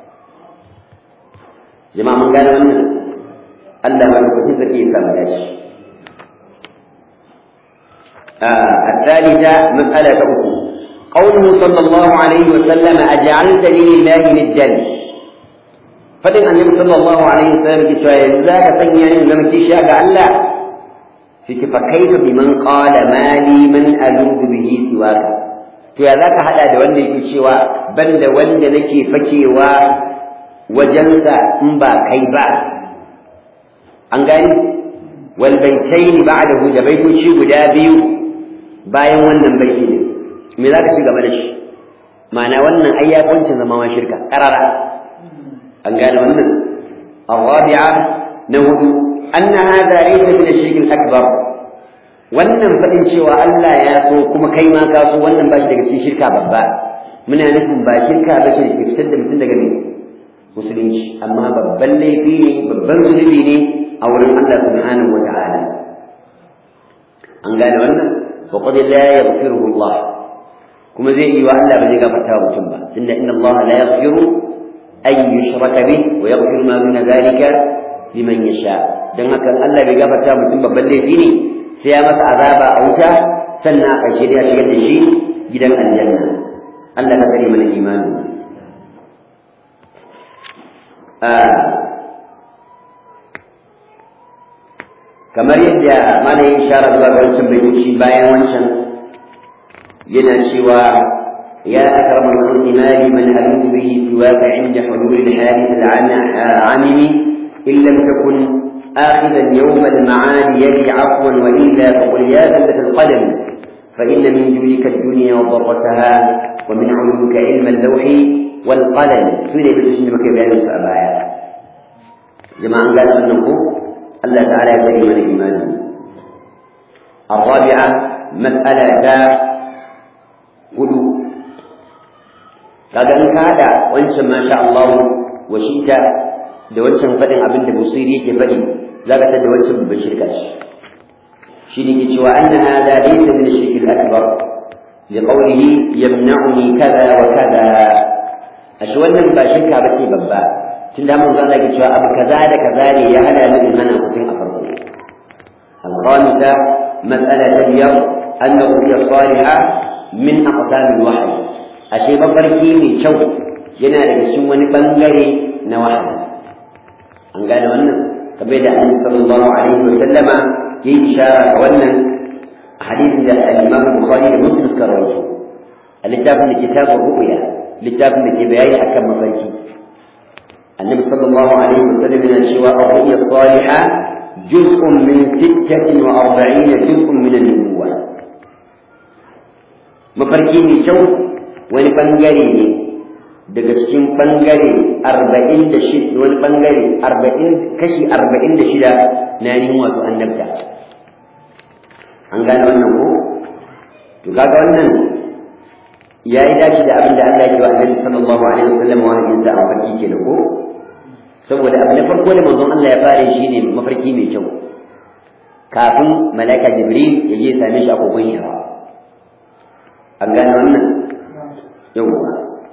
A: jama'a mun gane wannan Allah ma lokacin zai iya samu dashi الثالثة مسألة أخرى قوله صلى الله عليه وسلم أجعلتني لله ندا فدن النبي صلى الله عليه وسلم ذاك تنيا لم تشاء الله فكيف بمن قال ما لي من ألوذ به سواك to ya zaka hada da wanda yake cewa banda wanda nake fakewa wajensa in ba kai ba an gani wal baitayn ba'dahu da baitoci guda biyu bayan wannan baiti ne me zaka ci gaba da shi ma'ana wannan ayyakuncin zama ma shirka qarara an gane wannan الرابعة نهد أن هذا ليس من الشرك الأكبر wannan faɗin cewa Allah ya so kuma kai ma ka so wannan ba shi daga cikin shirka babba muna nufin ba shirka ba ce da ke fitar da mutum daga ne musulunci amma babban laifi ne babban zunubi ne a wurin Allah subhanahu wa ta'ala an gane wannan wa qad la yaghfiruhu Allah kuma zai yi wa Allah ba zai gafarta wa mutum ba tunda inna Allah la yaghfiru an yushraka bih wa yaghfiru ma duna dhalika liman yasha dan haka Allah bai gafarta mutum babban laifi ne sai ya masa azaba a wuta sannan a ƙarshe ya shigar da shi gidan aljanna Allah ka kare mana imani kamar yadda malamin ishara zuwa ga wancan bayyuci bayan wancan yana cewa ya akramal imani man aludu bihi siwaka inda hulul al-hadith al-amimi in lam takun آخذا يوم المعاني يلي عفوا وإلا فقل يا ذلة القدم فإن من جودك الدنيا وضرتها ومن علومك علم اللوح والقلم سورة بسم الله كيف يعني سأبايا جماعة قال أنه الله تعالى يدري من الإيمان الرابعة مسألة دا قلوا kaga in ka hada wancan masha Allah wa shita da wancan fadin abin da busiri yake fadi zaka tada wancan babban shirka shi shine ke cewa anna hada laysa min ash-shirk al-akbar li qawlihi yamna'uni kaza wa kaza ashi wannan ba shirka bace babba tunda mun zalla ke cewa abu kaza da kaza ne ya hada ni in hana mutum a farko al-khamisa mas'alatu al-yawm annahu hiya salihah min aqsam al-wahyi ashe mafarki mai kyau yana daga cikin wani bangare na wahayi an gane wannan kamar da Annabi sallallahu alaihi wa sallama yayi ishara ga wannan hadisin da al-Imam Bukhari da Muslim suka rawaito al-littafin da kitabur ru'ya littafin da ke bayani akan mafarki annabi sallallahu alaihi wasallam yana cewa ar-ru'ya as-salihah juz'un min sittatin wa arba'ina juz'un min an-nubuwah mafarki mai kyau wani bangare ne daga cikin bangare arba'in da shida wani bangare arba'in kashi arba'in da shida na yin wato annabta an gane wannan ko to kaga wannan ya yi dace da abin da Allah ya wa annabi sallallahu alaihi wasallam wa hadin da mafarki kenan ko saboda abu na farko da manzon Allah ya fara shi ne mafarki mai kyau kafin malaika jibril ya je same shi a kogon hira an gane wannan yawwa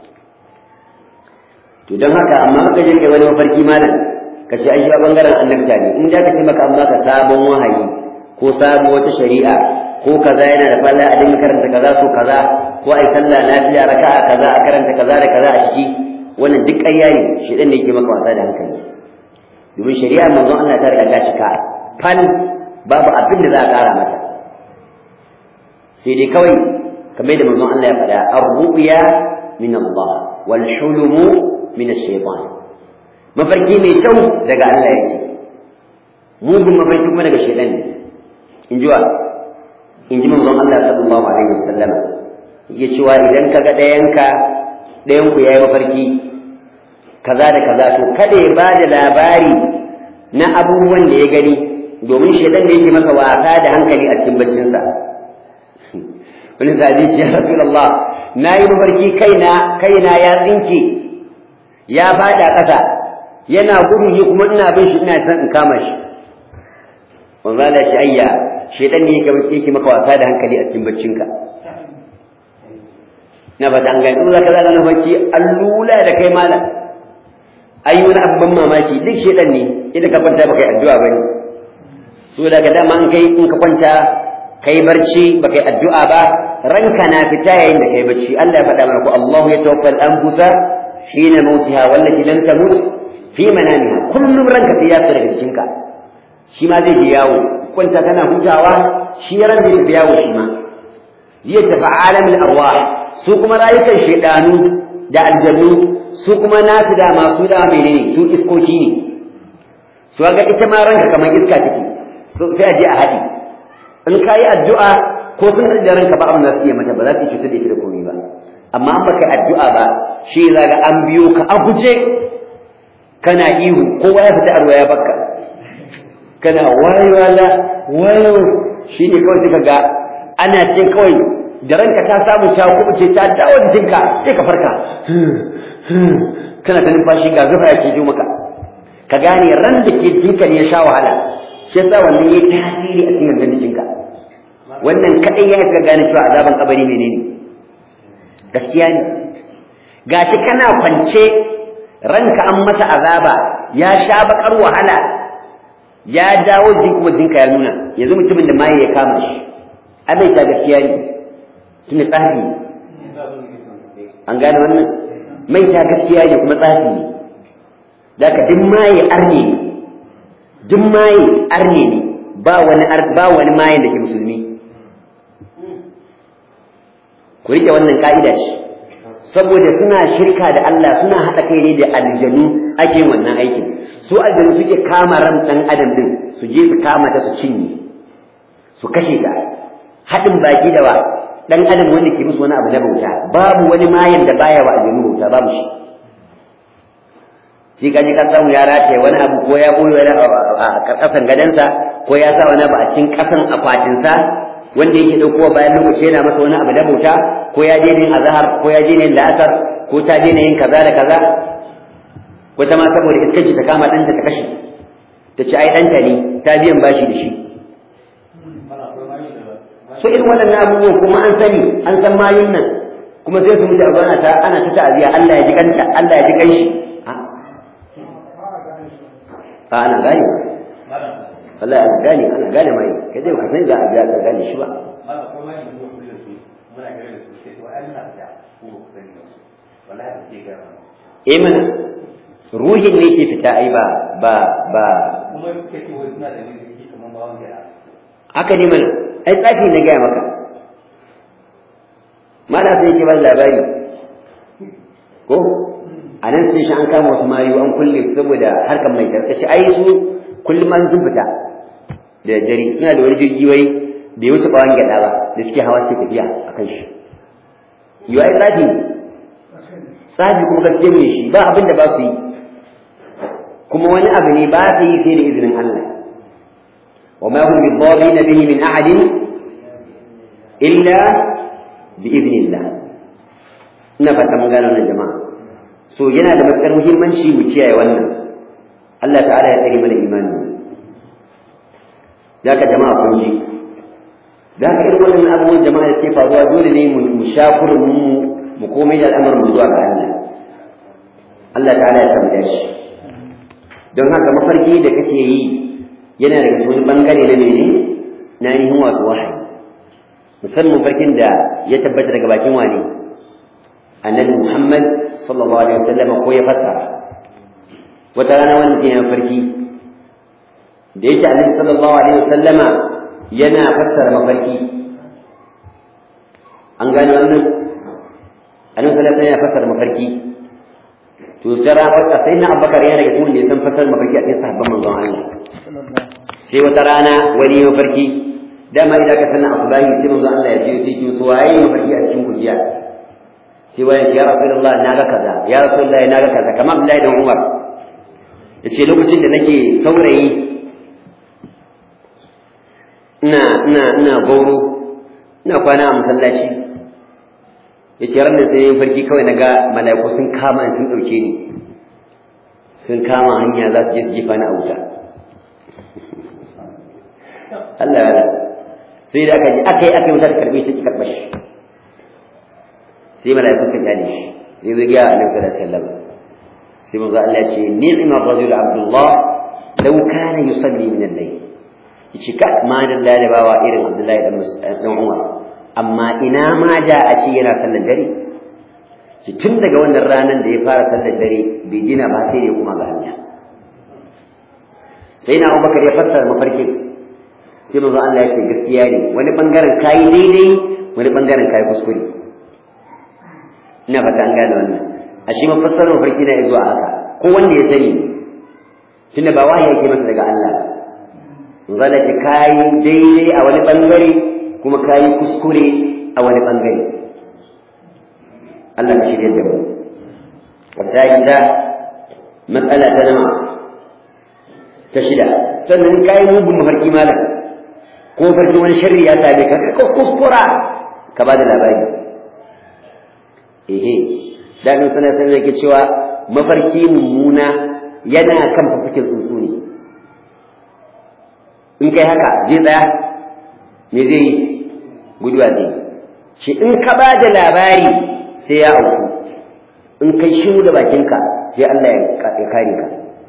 A: to don haka amma ka je kai wani mafarki malam ka ce ai shi bangaren annabta ne in da ka ce maka amma ka sabon wahayi ko sabo wata shari'a ko kaza yana da falla a dinga karanta kaza ko kaza ko ai sallah lafiya raka'a kaza a karanta kaza da kaza a ciki wannan duk ƙarya ne shi dan ne yake maka wasa da hankali domin shari'a manzon Allah ta riga ta cika fal babu abin da za a ƙara mata sai dai kawai kamar da manzon Allah ya faɗa ar-ru'ya min Allah wal hulumu min ash-shaytan mafarki mai kyau daga Allah yake mugun mafarki kuma daga shaytan ne in ji wa in ji manzon Allah sallallahu alaihi wasallam yake cewa idan kaga ɗayanka ɗayan ku yayi mafarki kaza da kaza to kada ya bada labari na abubuwan da ya gani domin shaytan ne yake masa wasa da hankali a cikin baccinsa wani sahabi ce ya rasulullah nayi mafarki kaina kaina ya tsinke ya fada ƙasa yana gudu ni kuma ina bin shi ina san in kama shi wanda da shi ayya shedan ne yake yake maka wasa da hankali a cikin baccinka na ba ta an ga in zaka zaga na bacci allula da kai malam ayi wani abban mamaki duk shedan ne idan ka kwanta baka yi addu'a bane so daga dama an kai in ka kwanta kai barci baka yi addu'a ba ranka na fita yayin da kai bacci Allah ya faɗa mana ko Allahu yatawaffal anfusa hina mautiha wallati lam tamut fi manamiha kullum ranka sai ya fita daga jikinka shi ma zai je yawo kwanta kana hutawa shi ran zai tafi yawo shi ma zai tafi alamul arwah su kuma rayukan shaydanu da aljannu su kuma nafi da masu da menene su iskoki ne su ga ita ma ranka kamar iska take sai a je a haɗi in kayi addu'a ko sun da ranka ba abin da su yi mata ba za su cutar da ita da komai ba amma an baka addu'a ba shi za ga an biyo ka a guje kana ihu kowa ya fita arwa ya baka kana wayo wala wayo shi ne kawai suka ga ana ce kawai da ranka ta samu ta kubuce ta dawo jikinka sai ka farka kana ta numfashi ga zufa yake jo maka ka gane ran da ke jikinka ne ya sha wahala shi yasa wannan yayi tasiri a cikin gangan jikinka wannan kadai ya ka gane cewa azaban kabari menene gaskiya ne gashi kana kwance ranka an mata azaba ya sha bakar wahala ya dawo jin kuma jinka ya nuna yanzu mutumin da mai ya kama shi abai ta gaskiya ne tunda tsafi an gane wannan mai ta gaskiya ne kuma tsafi ne zaka duk mai arne ne duk mai arne ne ba wani ba wani mai da ke musulmi ku rike wannan ka'ida ce saboda suna shirka da Allah suna haɗa kai ne da aljanu ake wannan aikin su aljanu suke kama ran ɗan adam din su je su kama ta su cinye su kashe ta haɗin baki da wa ɗan adam wanda ke musu wani abu na bauta babu wani mayan da baya wa aljanu bauta babu shi shi kaji ka samu ya rataye wani abu ko ya ɓoye wani a ƙasan gadansa ko ya sa wani abu a cikin ƙasan akwatinsa wanda yake ɗaukowa bayan lokaci yana masa wani abu na bauta ko ya je yin azhar ko ya je yin la'asar ko ta je yin kaza da kaza wata ma saboda iskanci ta kama ɗanta ta kashe ta ci ai ɗanta ne ta biyan bashi da shi so irin waɗannan abubuwan kuma an sani an san mayun nan kuma sai su mutu a zauna ta ana ta ta'aziya Allah ya ji kanta Allah ya ji kanshi a ana gane wallahi ana gane ana gane mai kai dai ka san za a biya ka gane shi ba eh mana ruhin ne ke fita ai ba ba ba haka ne mana ai tsafi na gaya maka mana sai yake ba labari ko a nan sai shi an kama wasu mayu an kulle su saboda harkar mai tarkashi ai su kullum an sun fita da dare suna da wani jirgi wai bai wuce bawan gyada ba da suke hawa sai tafiya a kan shi yau ai tsafi tsafi kuma gaske ne shi ba abin da ba su yi kuma wani abu ne ba su yi sai da izinin Allah wa ma hum bidarrin bihi min ahadin illa bi idnillah ina fata mun gano wannan jama'a so yana da matukar muhimmanci mu kiyaye wannan Allah ta'ala ya tsare mana imani zaka jama'a kun ji zaka irin wannan abubuwan jama'a da ke faruwa dole ne mu shakuru mu mu komai da al'amarin mu zuwa ga Allah Allah ta'ala ya tabbata shi don haka mafarki da kake yi yana daga wani bangare na mene na ainihin wato wahayi musamman farkin da ya tabbata daga bakin wani annabi Muhammad sallallahu alaihi wasallam ko ya fassara wata rana wani ke yin farki da yake annabi sallallahu alaihi wasallama yana fassara mafarki an gano wannan annabi sallallahu alaihi wasallam yana fassara mafarki to sai rafa sai na Abubakar yana daga cikin da ya san fassara mafarki a cikin sahabban manzon Allah sai wata rana wani mafarki dama idan ka sanna asbahi sai manzon Allah ya ce sai ki su waye mafarki a cikin kujiya sai waye ya rasulullah naga kaza ya rasulullah naga kaza kamar Abdullahi dan Umar yace lokacin da nake saurayi ina ina ina gauro ina kwana a masallaci yace ran da sai farki kawai naga malaiku sun kama sun dauke ni sun kama hanya za su je su jefa ni a wuta Allah ya sai da aka ji akai akai wuta ta karbe shi ki karba shi sai malaiku ka jani shi sai zai ga Annabi sallallahu alaihi wasallam sai manzo Allah ya ce ni'ma rajul Abdullah law kana yusalli min al-layl yace ka ma da lalabawa irin Abdullahi dan Umar amma ina ma da a ce yana sallar dare shi tun daga wannan ranar da ya fara sallar dare bai gina ba sai ya kuma ga Allah sai na Abubakar ya fassara mafarkin sai manzo Allah ya ce gaskiya ne wani bangaren kai daidai wani bangaren kai kuskure ina fata an gane wannan a shi mafassarar mafarki na zuwa haka ko wanda ya sani tunda ba wahayi yake masa daga Allah manzo Allah ya kai daidai a wani bangare kuma kayi kuskure a wani bangare Allah ka shirye da mu wata matsala ta nama ta shida sannan kayi mugun mafarki malam ko farki wani sharri ya same ka ka kuskura ka bada labari ehe da nan sanar sanar yake cewa mafarki mummuna yana kan fafikin tsuntsu ne in kai haka zai tsaya me zai yi guduwa zai shi in ka ba da labari sai ya auku in kai shiru da bakinka sai Allah ya kare ka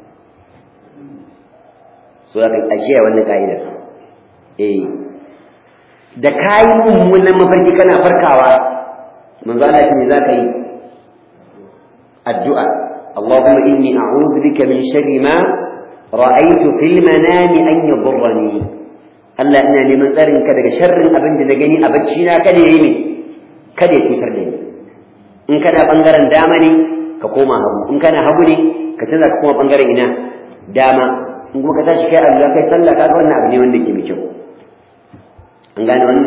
A: so ya kai ashe wannan ka'idar eh da kai mummunan mafarki kana farkawa manzo Allah ya za ka yi addu'a Allahumma inni a'udhu bika min sharri ma ra'aytu fil manami an yadurrani Allah ina neman tsarin ka daga sharrin abin da na gani a bacci na kada yayi ne kada ya fitar da ni in kana bangaren dama ne ka koma hagu in kana hagu ne ka canza ka koma bangaren ina dama in kuma ka tashi kai Allah kai sallah kaga wannan abu ne wanda ke mai kyau an gane wannan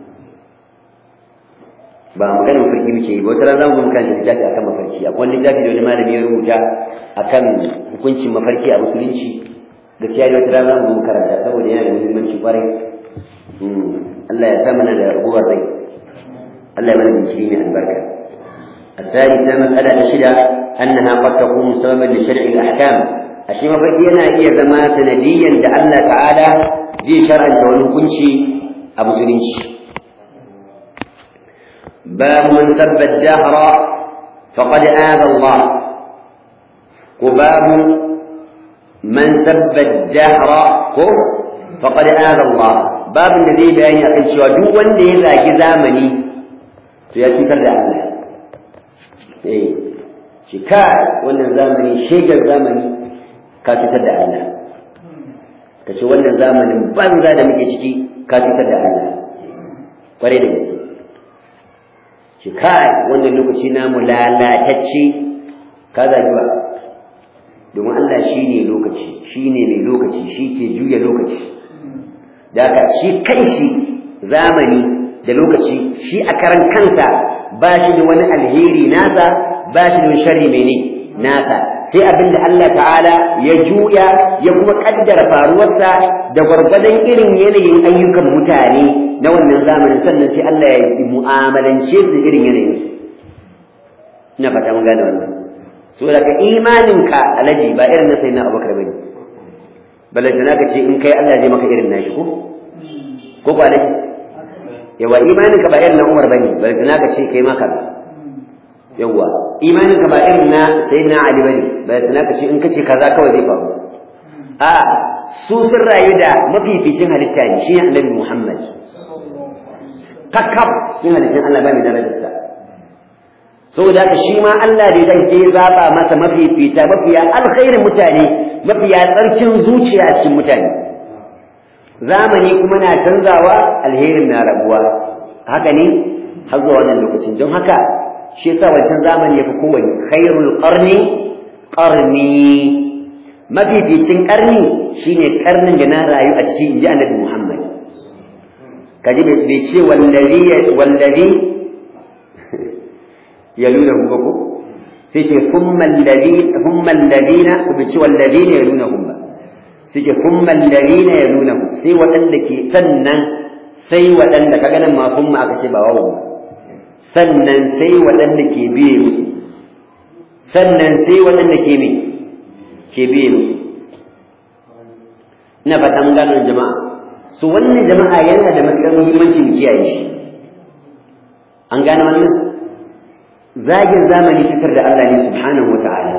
A: ba magana mafarki muke yi ba wata ran zamu kan littafi akan mafarki akwai wani littafi da wani malami ya rubuta akan hukuncin mafarki a musulunci gaskiya da wata rana mu karanta saboda yana da muhimmanci kwarai Allah ya sa mana da rabuwar rai Allah ya mana bincike mai albarka الثالثة مسألة تشدة أنها قد تكون سببا لشرع الأحكام أشي مفكي أنا هي زما سنديا لأن تعالى ذي شرعا تولو كنشي أبو سنيش باب من سب الدهر فقد آذى الله وباب من سب الدهر فقد آذى الله باب الذي بين أكل شوى دو وندي ذاك زامني فيأتي فرد الله إيه شكاء وانا زامني شيجر زامني كاتي فرد الله كشو وانا زامني بانزا دمكي شكي ka cutar da Allah kware da gaske shi kai wannan lokaci namu lalatacce ka zagi ba domin Allah shine lokaci shine mai lokaci shi ke juya lokaci da haka shi kanshi zamani da lokaci shi a karan kansa ba shi da wani alheri nasa ba shi da wani sharri mene nasa sai abin da Allah ta'ala ya juya ya kuma kaddara faruwarsa da gwargwadon irin yanayin ayyukan mutane na wannan zamanin sannan sai Allah ya yi mu'amalance su irin yanayin su ina fata mun gane wannan so daga imaninka alaji ba irin na sayyidina Abubakar bane balantana ka ce in kai Allah zai maka irin nashi ko ko ba alaji yawa imaninka ba irin na Umar bane balantana ka ce kai maka yawa imaninka ba irin na sayyidina Ali bane balantana ka ce in kace kaza kawai zai faru a su sun rayu da mafificin halitta ne shi Annabi Muhammad kakab sun halittin Allah ba mai darajarsa saboda haka shi ma Allah da zai je zaba masa mafifita mafiya alkhairin mutane mafiya tsarkin zuciya a cikin mutane zamani kuma na canzawa alherin na rabuwa haka ne har zuwa wannan lokacin don haka shi yasa wancan zamani yafi kowanne khairul qarni qarni mafificin qarni shine karnin da na rayu a cikin inji Annabi Muhammad kaji bai ce wallazi wallazi يلونهم بكو سيجي ثم الذين ثم الذين وبتشي والذين يلونهم سيجي ثم الذين يلونهم سي ودنك سنن سي ودنك كغنا ما ثم aka ce ba wawo sannan sai wadanda ke biye musu sannan sai wadanda ke me ke biye musu ina fatan gano jama'a su wannan jama'a yana da matukar muhimmanci mu kiyaye shi an gane wannan zagin zamani fitar da Allah ne subhanahu wa ta'ala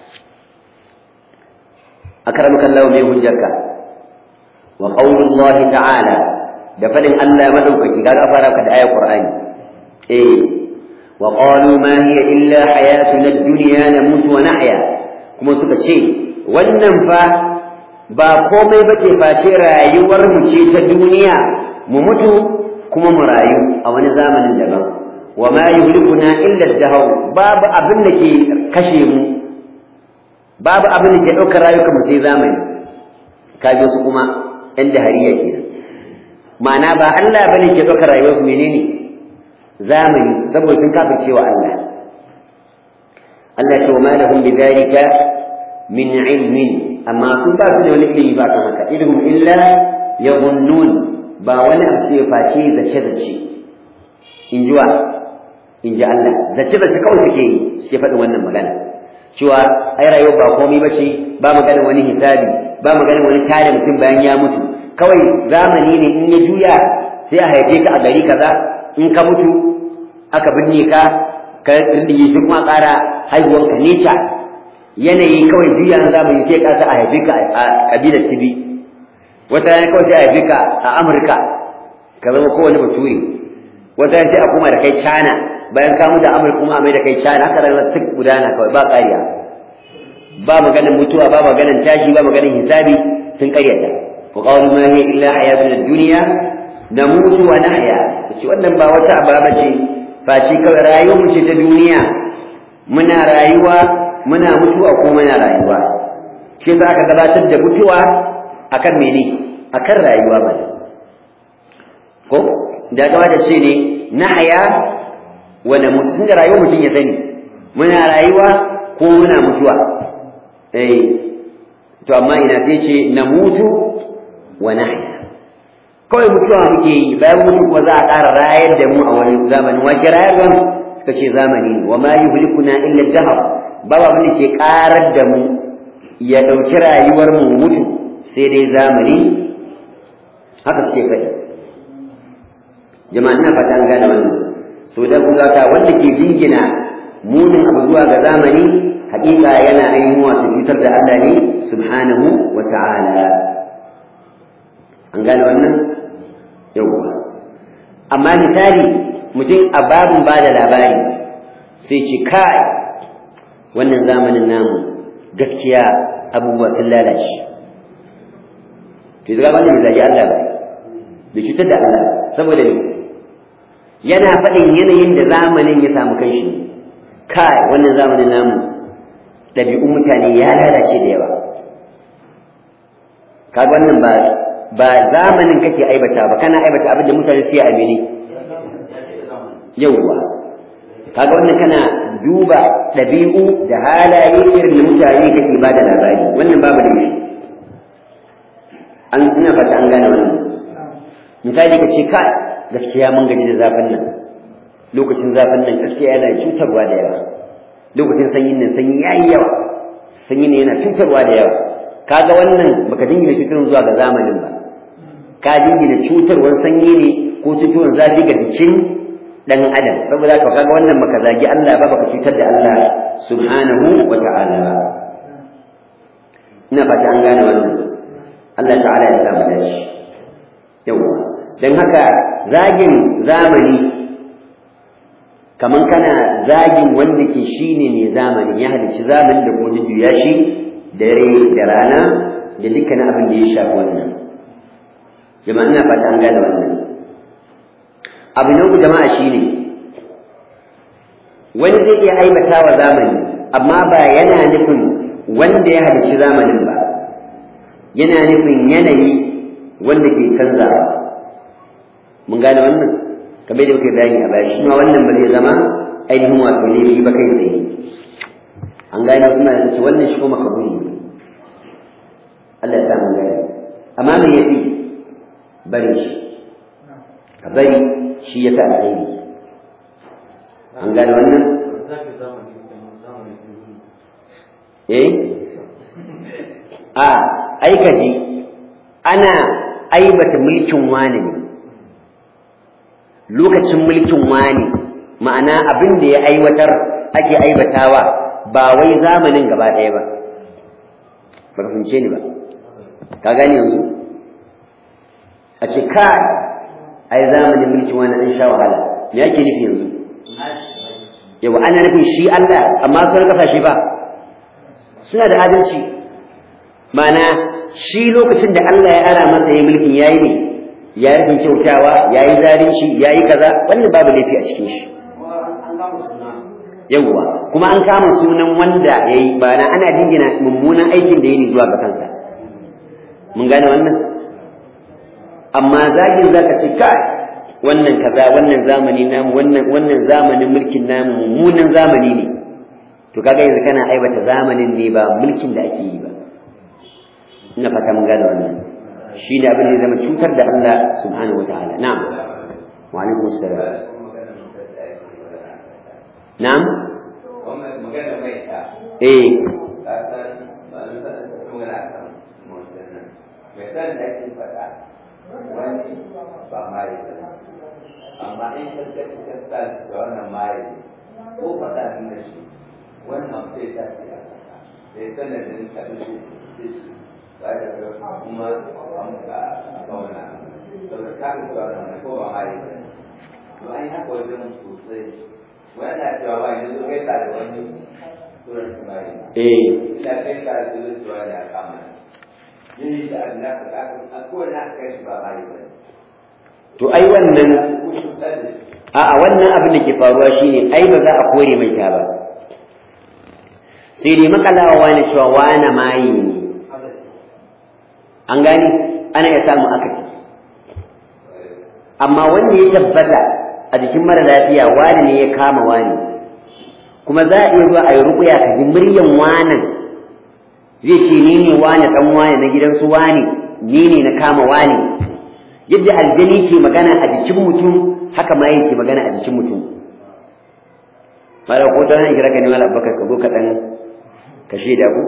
A: akramaka Allah mai hujjarka wa qaulullahi ta'ala da fadin Allah madaukaki kaga fara ka da ayar Qur'ani eh wa qalu ma hiya illa hayatuna ad-dunya namutu wa nahya kuma suka ce wannan fa ba komai bace face rayuwar mu ce ta duniya mu mutu kuma mu rayu a wani zamanin daban وما يهلكنا إلا الدهر باب أبن لكي كشيم باب أبن لكي أكر رأيكم سي زامن كاجو سكما عند هرية كده معنى با الله أبن لكي أكر رأيوس منيني زامني سبو يكون كافر شيء الله الله وما لهم بذلك من علم أما كنت أبن ولكي يباكمك إذهم إلا يظنون با ولا أبسي فاشي ذا شذا إن جوا in ji Allah zace zace kawai suke yi suke faɗin wannan magana cewa ai rayuwa ba komai bace ba maganar wani hisabi ba maganar wani tare mutum bayan ya mutu kawai zamani ne in ya juya sai a haife ka a gari kaza in ka mutu aka binne ka ka rindige shi kuma ƙara haihuwar ka neca yanayi kawai juya na zamani sai ka sa a haife ka a kabilar tibi wata rana kawai sai a haife ka a Amurka ka zama kowane bature wata rana sai a koma da kai China bayan ka mutu Amurka kuma a mai da kai China haka ranar tik gudana kawai ba ƙariya ba maganin mutuwa ba maganin tashi ba maganin hisabi sun ƙaryata wa qawlu ma hiya illa hayatuna ad-dunya namutu wa nahya shi wannan ba wata ababa ce fashi kawai rayuwar mu ce ta duniya muna rayuwa muna mutuwa ko muna rayuwa shi za ka gabatar da mutuwa akan mene akan rayuwa ba ko da gabata ce ne nahya wanda mutum da rayuwar mutum ya sani muna rayuwa ko muna mutuwa eh to amma ina sai ce na mutu wa nahya kawai mutuwa muke yi bayan mutu kuma za a ƙara rayar da mu a wani zamanin wace rayarwar suka ce zamani wa ma yuhlikuna illa ad-dahr babu abin da ke ƙarar da mu ya ɗauki rayuwar mu mutu sai dai zamani haka suke faɗi jama'a ina fata an gane wannan so da kuzata wanda ke jingina munin abu zuwa ga zamani haƙiƙa yana ainihin wato cutar da Allah ne subhanahu wa ta'ala an gane wannan yawwa amma misali mutum a babin ba da labari sai ce kai wannan zamanin namu gaskiya abubuwa sun lalace to daga wannan bai zagi Allah ba bai cutar da Allah saboda ne yana faɗin yanayin da zamanin ya samu kanshi kai wannan zamanin namu ɗabi'un mutane ya lalace da yawa kaga wannan ba ba zamanin kake aibata ba kana aibata abin da mutane su yi a mene yawwa kaga wannan kana duba ɗabi'u da halaye irin da mutane kake ba da labari wannan babu da shi an ina fata an gane wannan misali ka ce kai gaskiya mun gaji da zafin nan lokacin zafin nan gaskiya yana cutarwa da yawa lokacin sanyin nan sanyi yayi yawa sanyi ne yana cutarwa da yawa kaga wannan baka dingina cutarwa zuwa ga zamanin ba ka dingina cutarwar sanyi ne ko cutarwar zafi ga jikin dan adam saboda ka kaga wannan baka zagi Allah ba baka cutar da Allah subhanahu wa ta'ala ina fata an gane wannan Allah ta'ala ya samu dashi yawa dan haka zagin zamani kaman kana zagin wanda ke shine mai zamani ya halicci zamanin da kuma juya shi dare da rana da dukkan abin da ya shafi wannan jama'a ina fata an gane wannan abu na uku jama'a shine wani zai iya aibata wa zamani amma ba yana nufin wanda ya halicci zamanin ba yana nufin yanayi wanda ke canzawa mun gane wannan kamar da muke bayani a baya shi ma wannan ba zai zama ainihin wato laifi ba kai tsaye an gane kuma da ce wannan shi kuma kaburi ne Allah ya sa mun gane amma me yafi bari shi ka bari shi ya ta alheri an gane wannan eh a aikaji ana aibata mulkin wani ne lokacin mulkin wani ma'ana abin da ya aiwatar ake aibatawa ba wai zamanin gaba ɗaya ba ba ka fahimce ni ba ka gane yanzu a ce ka ai zamanin mulkin wani an sha wahala me yake nufi yanzu yawa ana nufin shi Allah amma sun kafa shi ba suna da adalci ma'ana shi lokacin da Allah ya ara masa yayin mulkin yayi ne ya yi kyautawa ya yi zalunci ya yi kaza wannan babu laifi a cikin shi yawwa kuma an kama sunan wanda ya yi ba na ana dingina mummunan aikin da ya yi zuwa ga kansa mun gane wannan amma zagin zaka ce kai wannan kaza wannan zamani namu wannan wannan zamanin mulkin namu mummunan zamani ne to kaga yanzu kana aibata zamanin ne ba mulkin da ake yi ba ina fata mun gane wannan shi ne abin da ya zama cutar da Allah subhanahu wataala na'am wa alaikum assalam na'am eh
B: amma in ka ga cikin tsari da wannan mari ko faɗa da shi wannan sai ta ce a kasa sai sanadin ka shi shi ba da kuma an ka kauna saboda ka ga wannan ko ba mari to ai haka wajen sosai wannan cewa ba yanzu kai ta da wani turan mari
A: eh
B: ina kai ta da zuwa da kama yin da Allah ka ka ko na kai ba mari ba
A: to ai wannan a'a wannan abin da ke faruwa shine ai ba za a kore mai ta ba sai dai makalawa wani cewa wani mayi ne an gani ana ya samu akati amma wanda ya tabbata a jikin mara lafiya wani ne ya kama wani kuma za a iya zuwa a yi rukuya ka ji muryan wanan zai ce ni ne wani dan wani na gidansu wani ni ne na kama wani yadda aljani ke magana a jikin mutum haka ma yake magana a jikin mutum mala ko dan kira ka ne mala abubakar ka zo ka dan ka shaida ku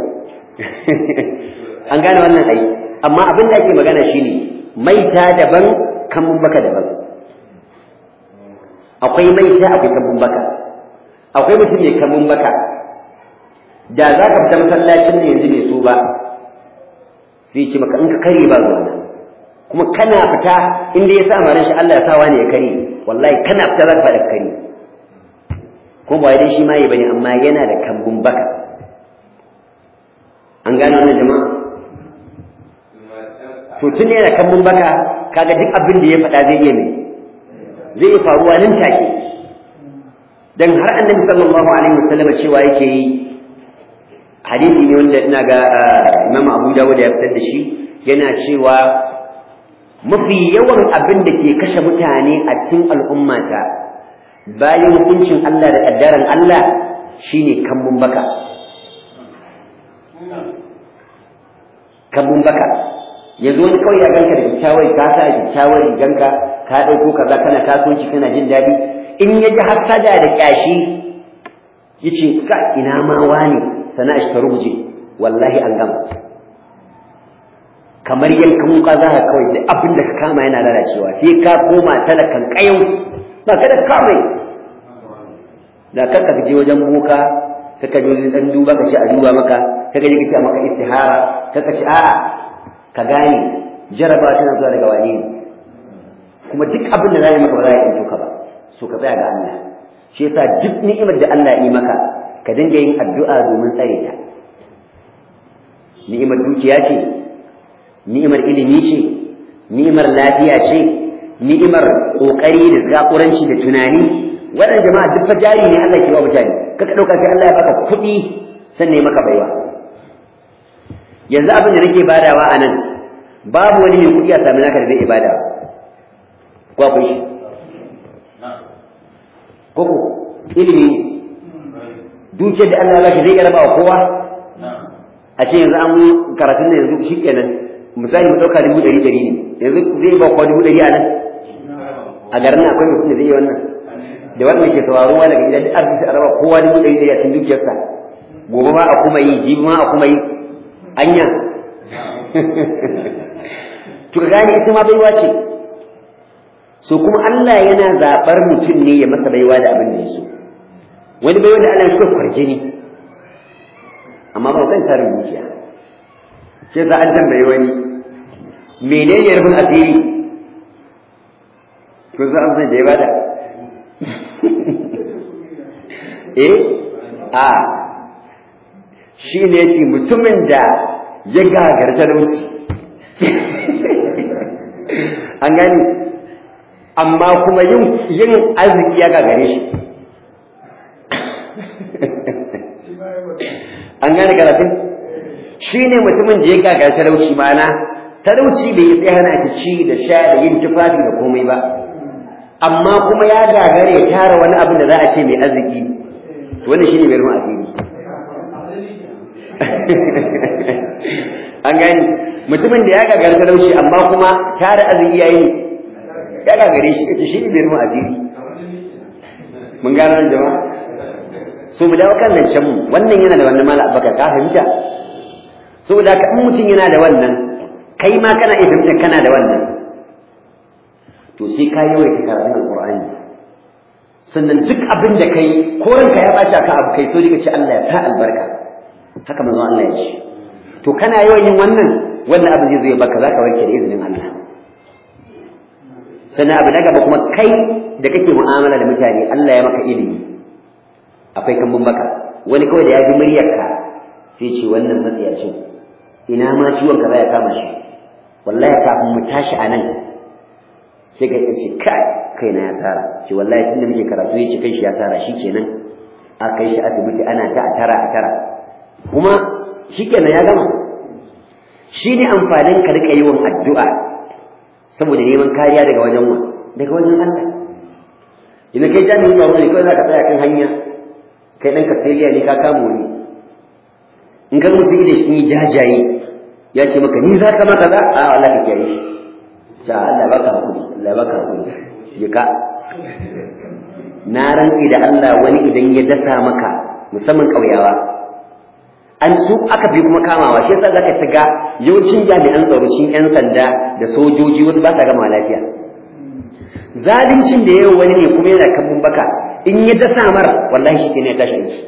A: an gane wannan ai amma abin da ake magana shine maita daban kamun baka daban akwai maita akwai kamun baka akwai mutum ne kamun baka da za ka fita masallacin ne yanzu bai so ba sai ce maka in ka kare ba zuwa nan kuma kana fita inda ya sa maran shi Allah ya sa wani ya kare wallahi kana fita za ka faɗa kare ko ba dai shi ma yi bane amma yana da kambun baka an gano wannan jama'a to tun yana kambun baka kaga duk abin da ya faɗa zai iya mai zai iya faruwa nan take dan har annabi sallallahu alaihi wasallam cewa yake yi hadisi ne wanda ina ga Imam Abu Dawud ya fitar da shi yana cewa mafi yawan abin da ke kashe mutane a cikin al'ummata bayan hukuncin Allah da kaddaran Allah shine kambun baka kambun baka yanzu wani kawai ya ganka da kyakkyawar ka sa kyakkyawar riganka ka dauko kaza kana kasuwanci kana jin daɗi in ya ji hasada da kyashi yace ka ina ma wani sana'a shi ta rubuje wallahi an gama kamar yankan wuka za ka kawai duk abin da ka kama yana lalacewa sai ka koma talakan kayau ba ka da kamai da kanka ka je wajen boka ka ka je dan duba ka ce a duba maka ka ga ka ce a maka istihara ka ka ce a'a ka gane jaraba tana zuwa daga wani ne kuma duk abin da za yi maka ba za ya ɗauko ka ba so ka tsaya ga Allah shi yasa duk ni'imar da Allah ya yi maka ka dinga yin addu'a domin tsare ta ni'imar dukiya ce ni'imar ilimi ce ni'imar lafiya ce ni'imar kokari da zakuranci da tunani wannan jama'a duk fa jari ne Allah ke wa mutane kaka dauka sai Allah ya baka kuɗi sannan ya maka baiwa yanzu abin da nake badawa a nan babu wani mai kuɗi a sami naka da zai ibada ko akwai shi koko ilimi dukiyar da Allah ya baki zai iya raba wa kowa a ce yanzu an karatun da yanzu shi kenan misali mu ɗauka dubu ɗari ɗari ne yanzu zai ba kwa dubu ɗari a nan a garin akwai mutum da zai yi wannan da wanda ke sauraruwa daga gidan duk arziki a raba kowa dubu ɗari ɗari a cikin dukiyarsa gobe ma a kuma yi jibi ma a kuma yi anya to ka gane ita ma baiwa ce so kuma Allah yana zaɓar mutum ne ya masa baiwa da abin da ya so wani baiwa da Allah ya so kwarje ne amma ba kan tarin dukiya sai za an tambaye wani menene rufin asiri ko za a san da ya bada eh a shi ne yace mutumin da ya gagar talauci an gani amma kuma yin yin arziki ya gagare shi an gane karatun shi ne mutumin da ya gagar talauci mana talauci bai yi hana shi ci da sha da yin tufafi da komai ba amma kuma ya gagare ya tara wani abin da za a ce mai arziki wannan shi ne mai ruwan asiri an gani mutumin da ya gagara talauci amma kuma tare arziki yayi ya gagare shi ita shi ne bai ruwa asiri mun gano nan jama'a so mu dawo kan zancen mu wannan yana da wannan mala abaka ka fahimta saboda ka in mutum yana da wannan kai ma kana iya fahimta kana da wannan to sai ka yawaita karatun alqur'ani sannan duk abin da kai ko ranka ya baci akan abu kai so dika ce Allah ya ta albarka haka manzo Allah ya ce to kana yawan yin wannan wannan abin zai zo ya baka zaka warke da izinin Allah sannan abu na gaba kuma kai da kake mu'amala da mutane Allah ya maka ilimi akwai kambun baka wani kawai da ya ji muryarka sai ce wannan matsiyacin ina ma ciwon ka ya kama shi wallahi kafin mu tashi a nan sai ka ce kai kai na ya tara ce wallahi tunda muke karatu yace kai shi ya tara shikenan a kai shi asibiti ana ta a tara a tara kuma shikenan ya gama shine amfanin ka rika yawan addu'a saboda neman kariya daga wajen wa daga wajen Allah idan kai jami'in tsaro ne kawai zaka tsaya kan hanya kai dan kastiliya ne ka kamo ni in ka musu ile shi jajaye ya ce maka ni zaka maka za a Allah ka kiyaye shi Allah baka hakuri Allah baka hakuri yaka na rantsi da Allah wani idan ya dasa maka musamman kauyawa an su aka bi kuma kamawa shi yasa zaka ga yawancin jami'an tsaro cikin yan sanda da sojoji wasu ba sa gama lafiya zalincin da yayi wani ne kuma yana kan baka in ya dasa mar wallahi shi ke ne tashi aiki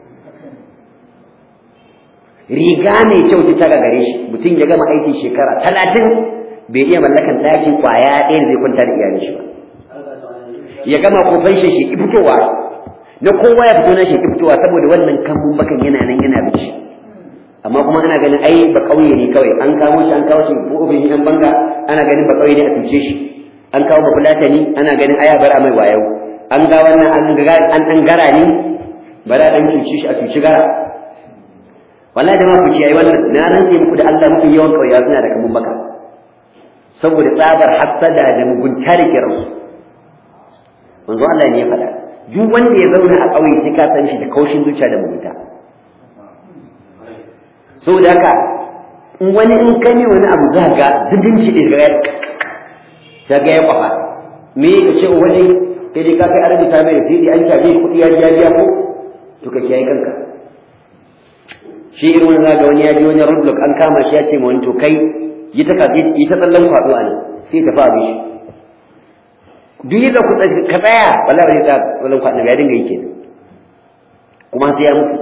A: riga mai kyau sai ta gare shi mutum ya gama aiki shekara talatin bai iya mallakan ɗakin kwaya ɗaya zai kwanta da iyalin shi ba ya gama kofar shi shi fitowa na kowa ya fito na shi fitowa saboda wannan kambun bakan yana nan yana bici amma kuma ana ganin ai ba kauye ne kawai an kawo shi an kawo shi ko ofishin yan banga ana ganin ba kauye ne a tuce shi an kawo ba fulatani ana ganin aya bara mai wayo an ga wannan an ga an dan gara ne bara dan tuce shi a tuci gara wallahi da ma ku ciyayi wannan na rantse muku da Allah muku yawan kauya suna da kamun baka saboda tsabar hasada da mugunta da kiransu manzo Allah ne ya faɗa duk wanda ya zauna a ƙauye sai ka san shi da kaushin zuciya da mugunta saboda haka in wani in kai ne wani abu za ga dubin shi da ga ga ya kwafa me ka ce wani kai dai ka kai arabi ta mai sai an shafe kuɗi ya ji ya ko to ka kiyaye kanka shi irin wani zaga wani ya ji wani roadblock an kama shi ya ce ma wani to kai yi ta yi ta tsallan kwaɗo a nan sai ta fa shi duk yadda ku ka tsaya wallahi bai ta tsallan kwaɗo ya dinga yi kenan kuma sai ya mutu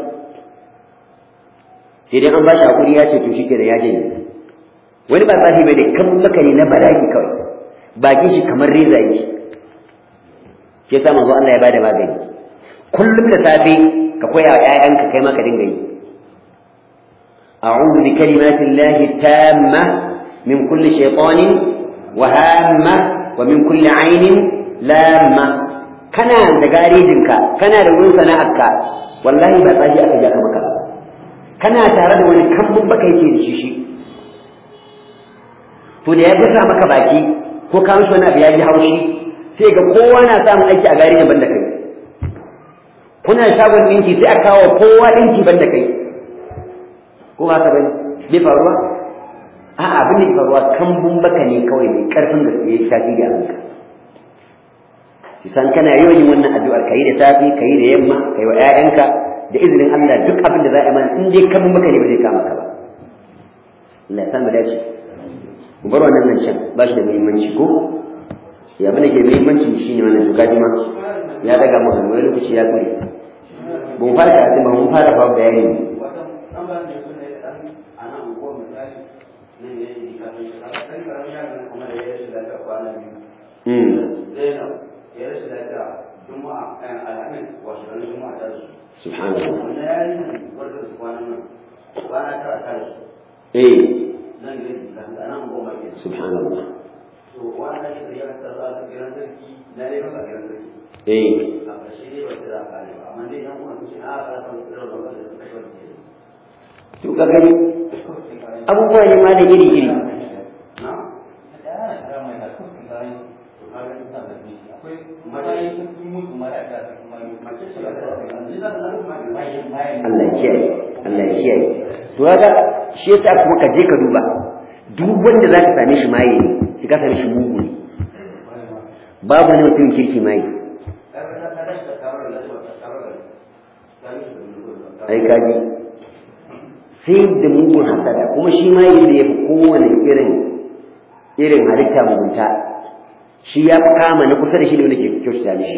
A: sai dai an ba shi hakuri ya ce to shi kenan ya janye wani ba tsafi bai da kan makari na bala'i kawai baki shi kamar reza yake shi yasa manzo Allah ya bada magani kullum da safe ka koya wa ƴaƴanka kai ma ka dinga yi a'udhu bi kalimati llahi tamma min kulli shaytanin wa hamma wa min kulli 'ainin lamma kana da garejinka kana da wurin sana'arka wallahi ba tsaji aka ja ka maka kana tare da wani kambun baka yake da shi shi to da ya gasa maka baki ko ka mishi wani abu ya ji haushi sai ga kowa na samun aiki a garejin banda kai kuna shagon ɗinki sai a kawo kowa ɗinki banda kai ko ba ka bane bai faruwa a'a abin da ke faruwa kambun baka ne kawai mai karfin gaske ya shafi da abinka ki san kana yawan yin wannan addu'ar kai da safi kai da yamma kai wa ƴaƴanka da izinin Allah duk abin da za a yi mana in dai kambun baka ne ba zai kama ka ba Allah ya san mu dace mu bar wannan nan shan ba shi da muhimmanci ko ya abin da ke muhimmanci shine wannan dugaji ma ya daga mu wani lokaci ya kure mun fara karatu ba mun fara ba bayani سبحان الله ايه سبحان الله ايه to ka gani abubuwa ne ma da iri iri Allah kiyaye Allah kiyaye to kaga shi yasa kuma ka je ka duba duk wanda zaka same shi maye ne shi ka same shi mugu ne babu wani mutum kirki maye ai kaji sai da mugun hasada kuma shi maye da ya fi kowane irin irin halitta mugunta shi ya fi kama na kusa da shi ne wanda ke kyautata mishi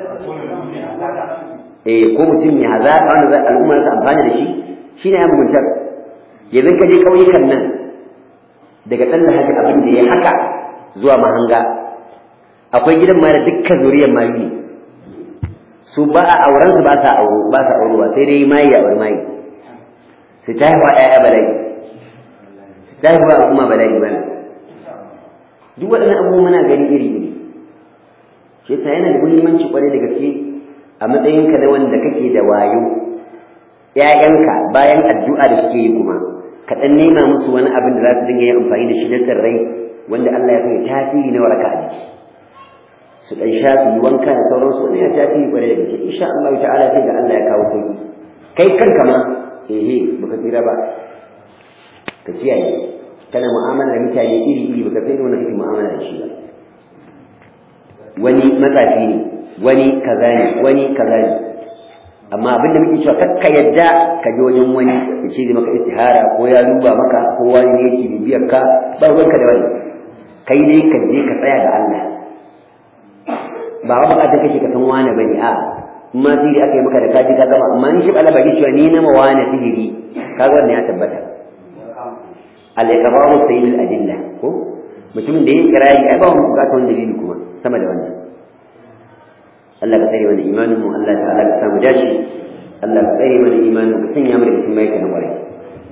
A: eh ko mutum mai hazaka wanda za al'umma ta amfani da shi shi ne ya muguntar yanzu ka je ƙauyukan nan daga tsalla haka abin da ya haka zuwa mahanga akwai gidan ma da dukkan zuriyar mayu ne su ba a auren su ba sa auro ba sa aurowa sai dai mayi ya aure mayi su ta haifa ƴaƴa bala'i su ta haifa al'umma bala'i bana duk waɗannan abubuwa muna gani iri iri shi yasa yana da muhimmanci kwarai da gaske a matsayinka na wanda kake da wayo ƴaƴanka bayan addu'a da suke yi kuma ka dan nema musu wani abin da za su dinga yin amfani da shi na tsirrai wanda Allah ya sanya tasiri na waraka a jiki su dan sha su yi wanka da sauransu wani ya tasiri kwarai da gaske insha Allah ta'ala sai ga Allah ya kawo sauki kai kanka ma eh baka tsira ba ka kiyaye kana mu'amala da mutane iri iri baka sai wani kake mu'amala da shi ba wani matsafi ne wani kaza ne wani kaza ne amma abin da muke cewa kakka yadda ka je wajen wani ya ce maka istihara ko ya duba maka ko wani ne yake bibiyar ka ba ruwanka da wani kai dai ka je ka tsaya da Allah ba wa bukatar kace ka san wani bane a in ma sihiri aka yi maka da kaji ka gama amma ni shi Allah ba cewa ni na mawana sihiri kaga wannan ya tabbata al-iqraru sayyid al-adilla ko mutumin da ya kirari ai ba mu bukatar wani dalili kuma sama da wannan Allah ka tsare mana imanin mu Allah ta'ala ka samu dashi Allah ka tsare mana imanin ka sanya mu da cikin mai kana kwarai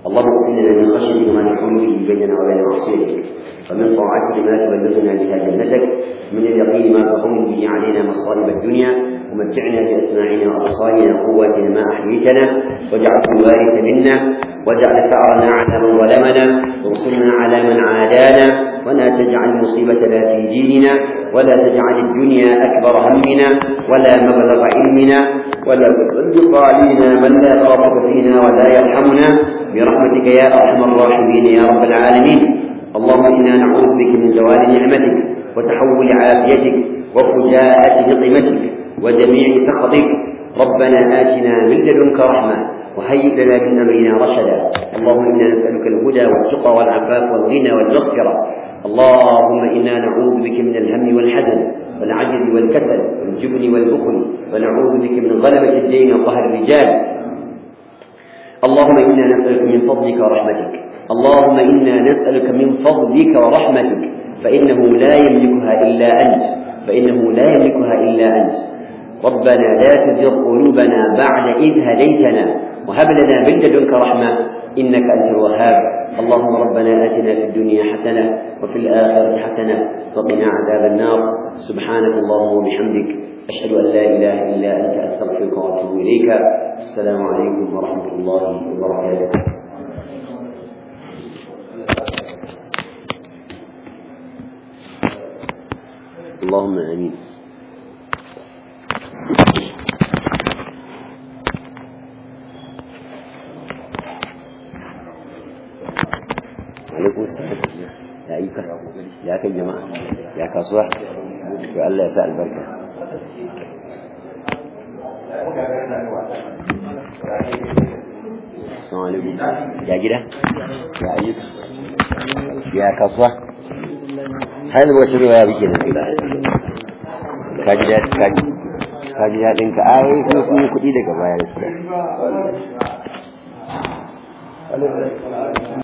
A: اللهم اغفر لنا من خشيتك ما تحول به بيننا وبين معصيتك ومن طاعتك ما تبلغنا بها جنتك من اليقين ما تقوم به علينا مصائب الدنيا ومتعنا بأسماعنا وأبصارنا وقواتنا ما أحييتنا واجعله الوارث منا واجعل ثأرنا على من ظلمنا وانصرنا على من عادانا ولا تجعل مصيبتنا في ديننا ولا تجعل الدنيا أكبر همنا ولا مبلغ علمنا ولا تسلط علينا من لا يخافك فينا ولا يرحمنا برحمتك يا أرحم الراحمين يا رب العالمين. اللهم إنا نعوذ بك من زوال نعمتك وتحول عافيتك وفجاءة نقمتك وجميع سخطك. ربنا آتنا من لدنك رحمة وهيئ لنا من أمرنا رشدا. اللهم إنا نسألك الهدى والتقى والعفاف والغنى والمغفرة. اللهم إنا نعوذ بك من الهم والحزن والعجز والكسل والجبن والبخل ونعوذ بك من غلبة الدين وقهر الرجال. اللهم إنا نسألك من فضلك ورحمتك اللهم إنا نسألك من فضلك ورحمتك فإنه لا يملكها إلا أنت فإنه لا يملكها إلا أنت. ربنا لا تزغ قلوبنا بعد إذ هديتنا وهب لنا من لدنك رحمة إنك أنت الوهاب. اللهم ربنا آتنا في الدنيا حسنة وفي الآخرة حسنة وقنا عذاب النار. سبحانك اللهم وبحمدك أشهد أن لا إله إلا أنت أستغفرك وأتوب إليك. السلام عليكم ورحمة الله وبركاته. اللهم آمين. عليكم السلام. يا أيها يا كي جماعة يا كسوة يا الله يسأل البركة. السلام عليكم يا جدا يا أيها يا كسوة. هذا هو شيء يا بيجي نقول kaji da kaji kaji da ɗinka ai sun sun yi kuɗi daga baya gaskiya.